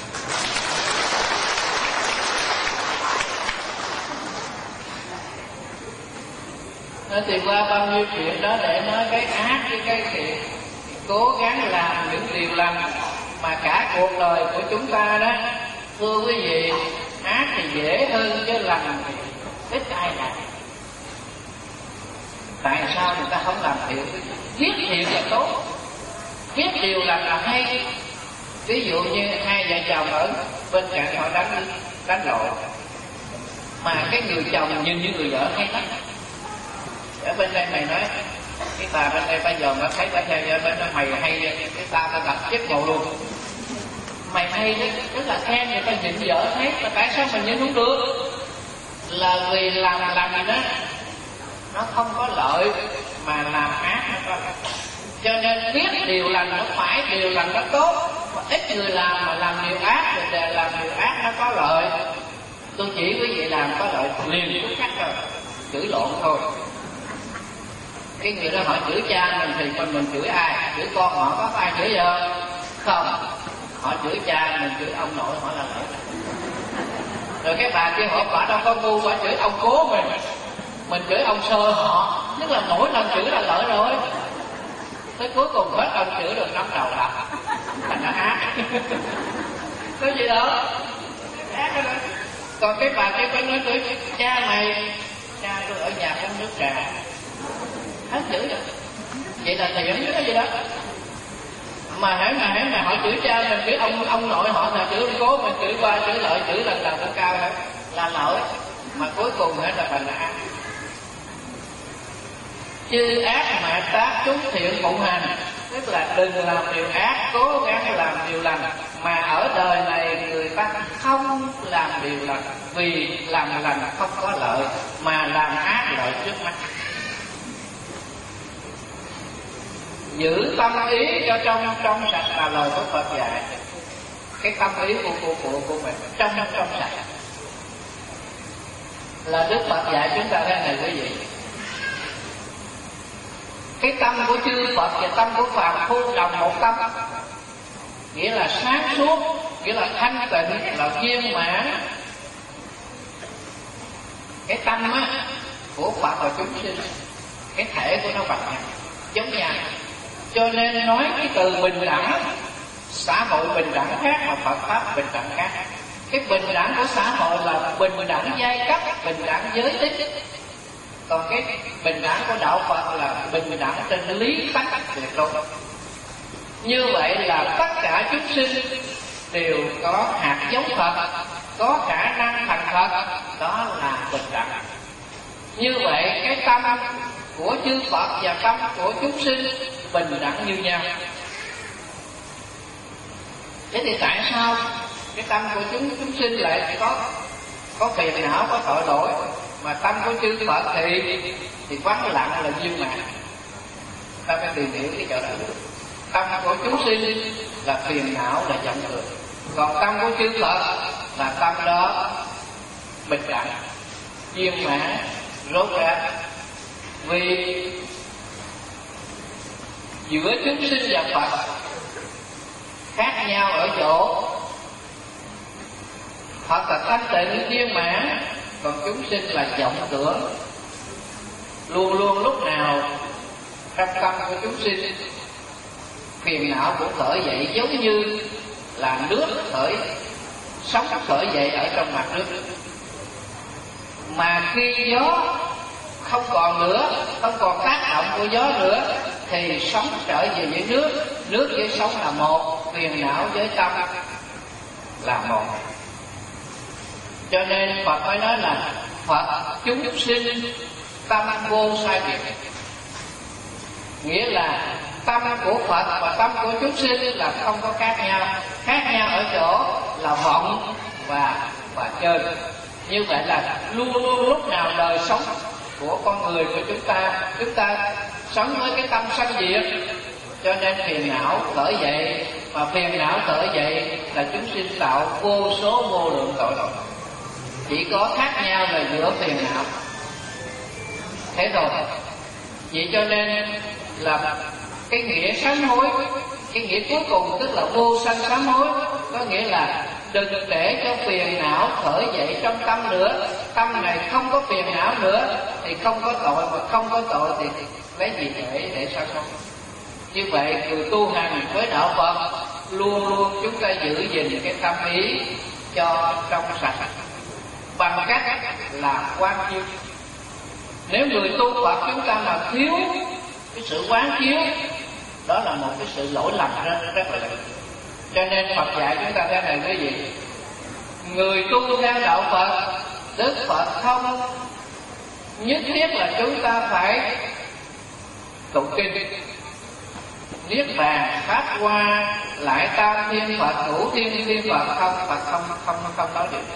Nó thì qua bao nhiêu chuyện đó để nói cái ác với cái thiện, cố gắng làm những điều lành. Mà cả cuộc đời của chúng ta đó, thưa quý vị, ác thì dễ hơn chứ lành thì ít ai làm. Tại sao người ta không làm thiện? Thiết thiện là tốt, thiết điều lành là hay. Ví dụ như hai vợ chồng ở bên cạnh họ đánh đánh lộn, mà cái người chồng nhìn như người vợ hay lắm. Ở bên đây mày nói, cái bà bên đây bây giờ nó thấy bà theo bên đó mày hay, cái ta ta đặt chết ngộ luôn. Mày hay đó, rất là khen người ta nhìn vợ thấy, mà tại sao mình nhìn không được? Là vì làm làm gì đó nó không có lợi mà làm ác nó có. Cho nên biết điều lành nó phải, điều lành nó tốt. Mà ít người làm mà làm điều ác thì để làm điều ác nó có lợi. Tôi chỉ quý vị làm có lợi liền tức khắc rồi, chửi lộn thôi. Cái người đó hỏi chửi cha mình thì mình, mình chửi ai? Chửi con họ có ai chửi vợ? Không. Họ chửi cha mình, chửi ông nội họ là lỗi. Rồi cái bà kia họ bà đâu có ngu, bà chửi ông cố mình, mình chửi ông sơ họ. Tức là mỗi lần chửi là lỗi rồi. Tới cuối cùng hết ông chửi được năm đầu đập thành nó ác. Có gì đó. Còn cái bà kia phải nói tôi cha mày, cha tôi ở nhà uống nước trà, hết chữ rồi. Vậy là thiện chứ có gì đó. Mà hãy mà hãy mà họ chửi cha mình, chửi ông ông nội họ là chửi cố, mình chửi qua chửi lợi, chửi lần đầu cũng cao hết là lỗi, mà cuối cùng hết là thành ác. Chư ác mà tác chúng thiện phụng hành, tức là đừng làm điều ác, cố gắng làm điều lành. Mà ở đời này người ta không làm điều lành, vì làm lành không có lợi, mà làm ác lợi trước mắt. Giữ tâm ý cho trong trong sạch là lời của Phật dạy. Cái tâm ý của của của, của mình trong trong sạch là Đức Phật dạy chúng ta thế này quý vị. Cái tâm của chư Phật và tâm của phàm phu đồng một tâm, nghĩa là sáng suốt, nghĩa là thanh tịnh, là viên mãn. Cái tâm á của Phật và chúng sinh, cái thể của nó bằng nhau, giống nhau. Cho nên nói cái từ bình đẳng, xã hội bình đẳng khác mà Phật pháp bình đẳng khác. Cái bình đẳng của xã hội là bình đẳng giai cấp, bình đẳng giới tính. Còn cái bình đẳng của đạo Phật là bình đẳng trên lý tắc tuyệt đối. Như vậy là tất cả chúng sinh đều có hạt giống Phật, có khả năng thành Phật, đó là bình đẳng. Như vậy cái tâm của chư Phật và tâm của chúng sinh bình đẳng như nhau. Thế thì tại sao cái tâm của chúng chúng sinh lại có có phiền não, có tội lỗi, mà tâm của chư Phật thì thì vắng lặng là viên mãn? Ta phải tìm hiểu cái chỗ đó. Tâm của chúng sinh là phiền não, là giận người, còn tâm của chư Phật là tâm đó bình đẳng, viên mãn, rốt ráo. Vì giữa chúng sinh và Phật khác nhau ở chỗ Phật là thanh tịnh viên mãn, còn chúng sinh là vọng tưởng. Luôn luôn lúc nào trong tâm của chúng sinh phiền não cũng khởi dậy, giống như là nước khởi sóng khởi dậy ở trong mặt nước. Mà khi gió không còn nữa, không còn tác động của gió nữa, thì sóng trở về với nước, nước với sóng là một, phiền não với tâm là một. Cho nên Phật mới nói là Phật chúng sinh tâm vô sai biệt. Nghĩa là tâm của Phật và tâm của chúng sinh là không có khác nhau. Khác nhau ở chỗ là vọng và và chơi. Như vậy là luôn luôn lúc nào đời sống của con người của chúng ta, chúng ta sống với cái tâm sanh diệt, cho nên phiền não khởi dậy, mà phiền não khởi dậy là chúng sinh tạo vô số vô lượng tội lỗi. Chỉ có khác nhau là giữa phiền não. Thế rồi, vậy cho nên là cái nghĩa sám hối, cái nghĩa cuối cùng tức là vô sanh sám hối, có nghĩa là đừng để cho phiền não khởi dậy trong tâm nữa. Tâm này không có phiền não nữa thì không có tội, mà không có tội thì lấy gì để để sám hối. Như vậy người tu hành với đạo Phật luôn luôn chúng ta giữ gìn cái tâm ý cho trong sạch bằng cách là quán chiếu. Nếu người tu Phật chúng ta mà thiếu cái sự quán chiếu, đó là một cái sự lỗi lầm rất rất là lớn. Cho nên Phật dạy chúng ta thế này quý vị: người tu theo đạo Phật, Đức Phật không nhất thiết là chúng ta phải tụng kinh niết bàn pháp hoa lại tam thiên Phật ngũ thiên thiên Phật. Không, Phật không không không nói điều đó.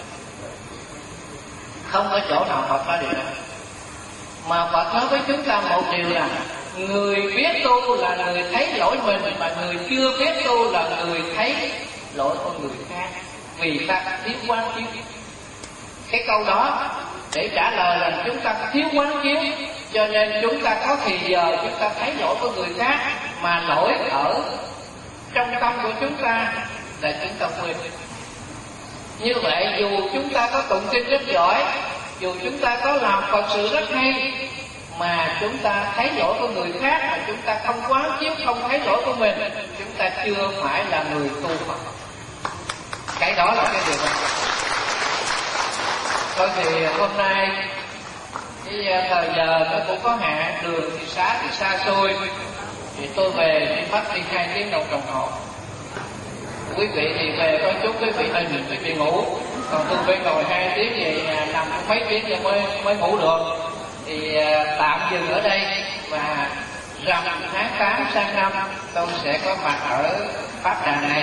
Không có chỗ nào Phật nói điều đó. Mà Phật nói với chúng ta một điều là người biết tu là người thấy lỗi mình, mà người chưa biết tu là người thấy lỗi của người khác, vì ta thiếu quán chiếu. Cái câu đó để trả lời là chúng ta thiếu quán chiếu, cho nên chúng ta có thì giờ chúng ta thấy lỗi của người khác, mà lỗi ở trong tâm của chúng ta là chúng ta quên. Như vậy dù chúng ta có tụng kinh rất giỏi, dù chúng ta có làm Phật sự rất hay, mà chúng ta thấy lỗi của người khác mà chúng ta không quán chiếu, không thấy lỗi của mình, chúng ta chưa phải là người tu Phật. cái đó là cái điều quan trọng. Thôi thì hôm nay cái thời giờ nó cũng có hạn, đường thì xá thì xa xôi, thì tôi về đi mất đi hai tiếng đồng đồng hồ. Quý vị thì về có chút quý vị hơi mệt, quý vị ngủ, còn tôi phải ngồi hai tiếng vậy nằm mấy tiếng rồi mới mới ngủ được. Thì tạm dừng ở đây, và rằm tháng tám sang năm tôi sẽ có mặt ở Pháp Đà này.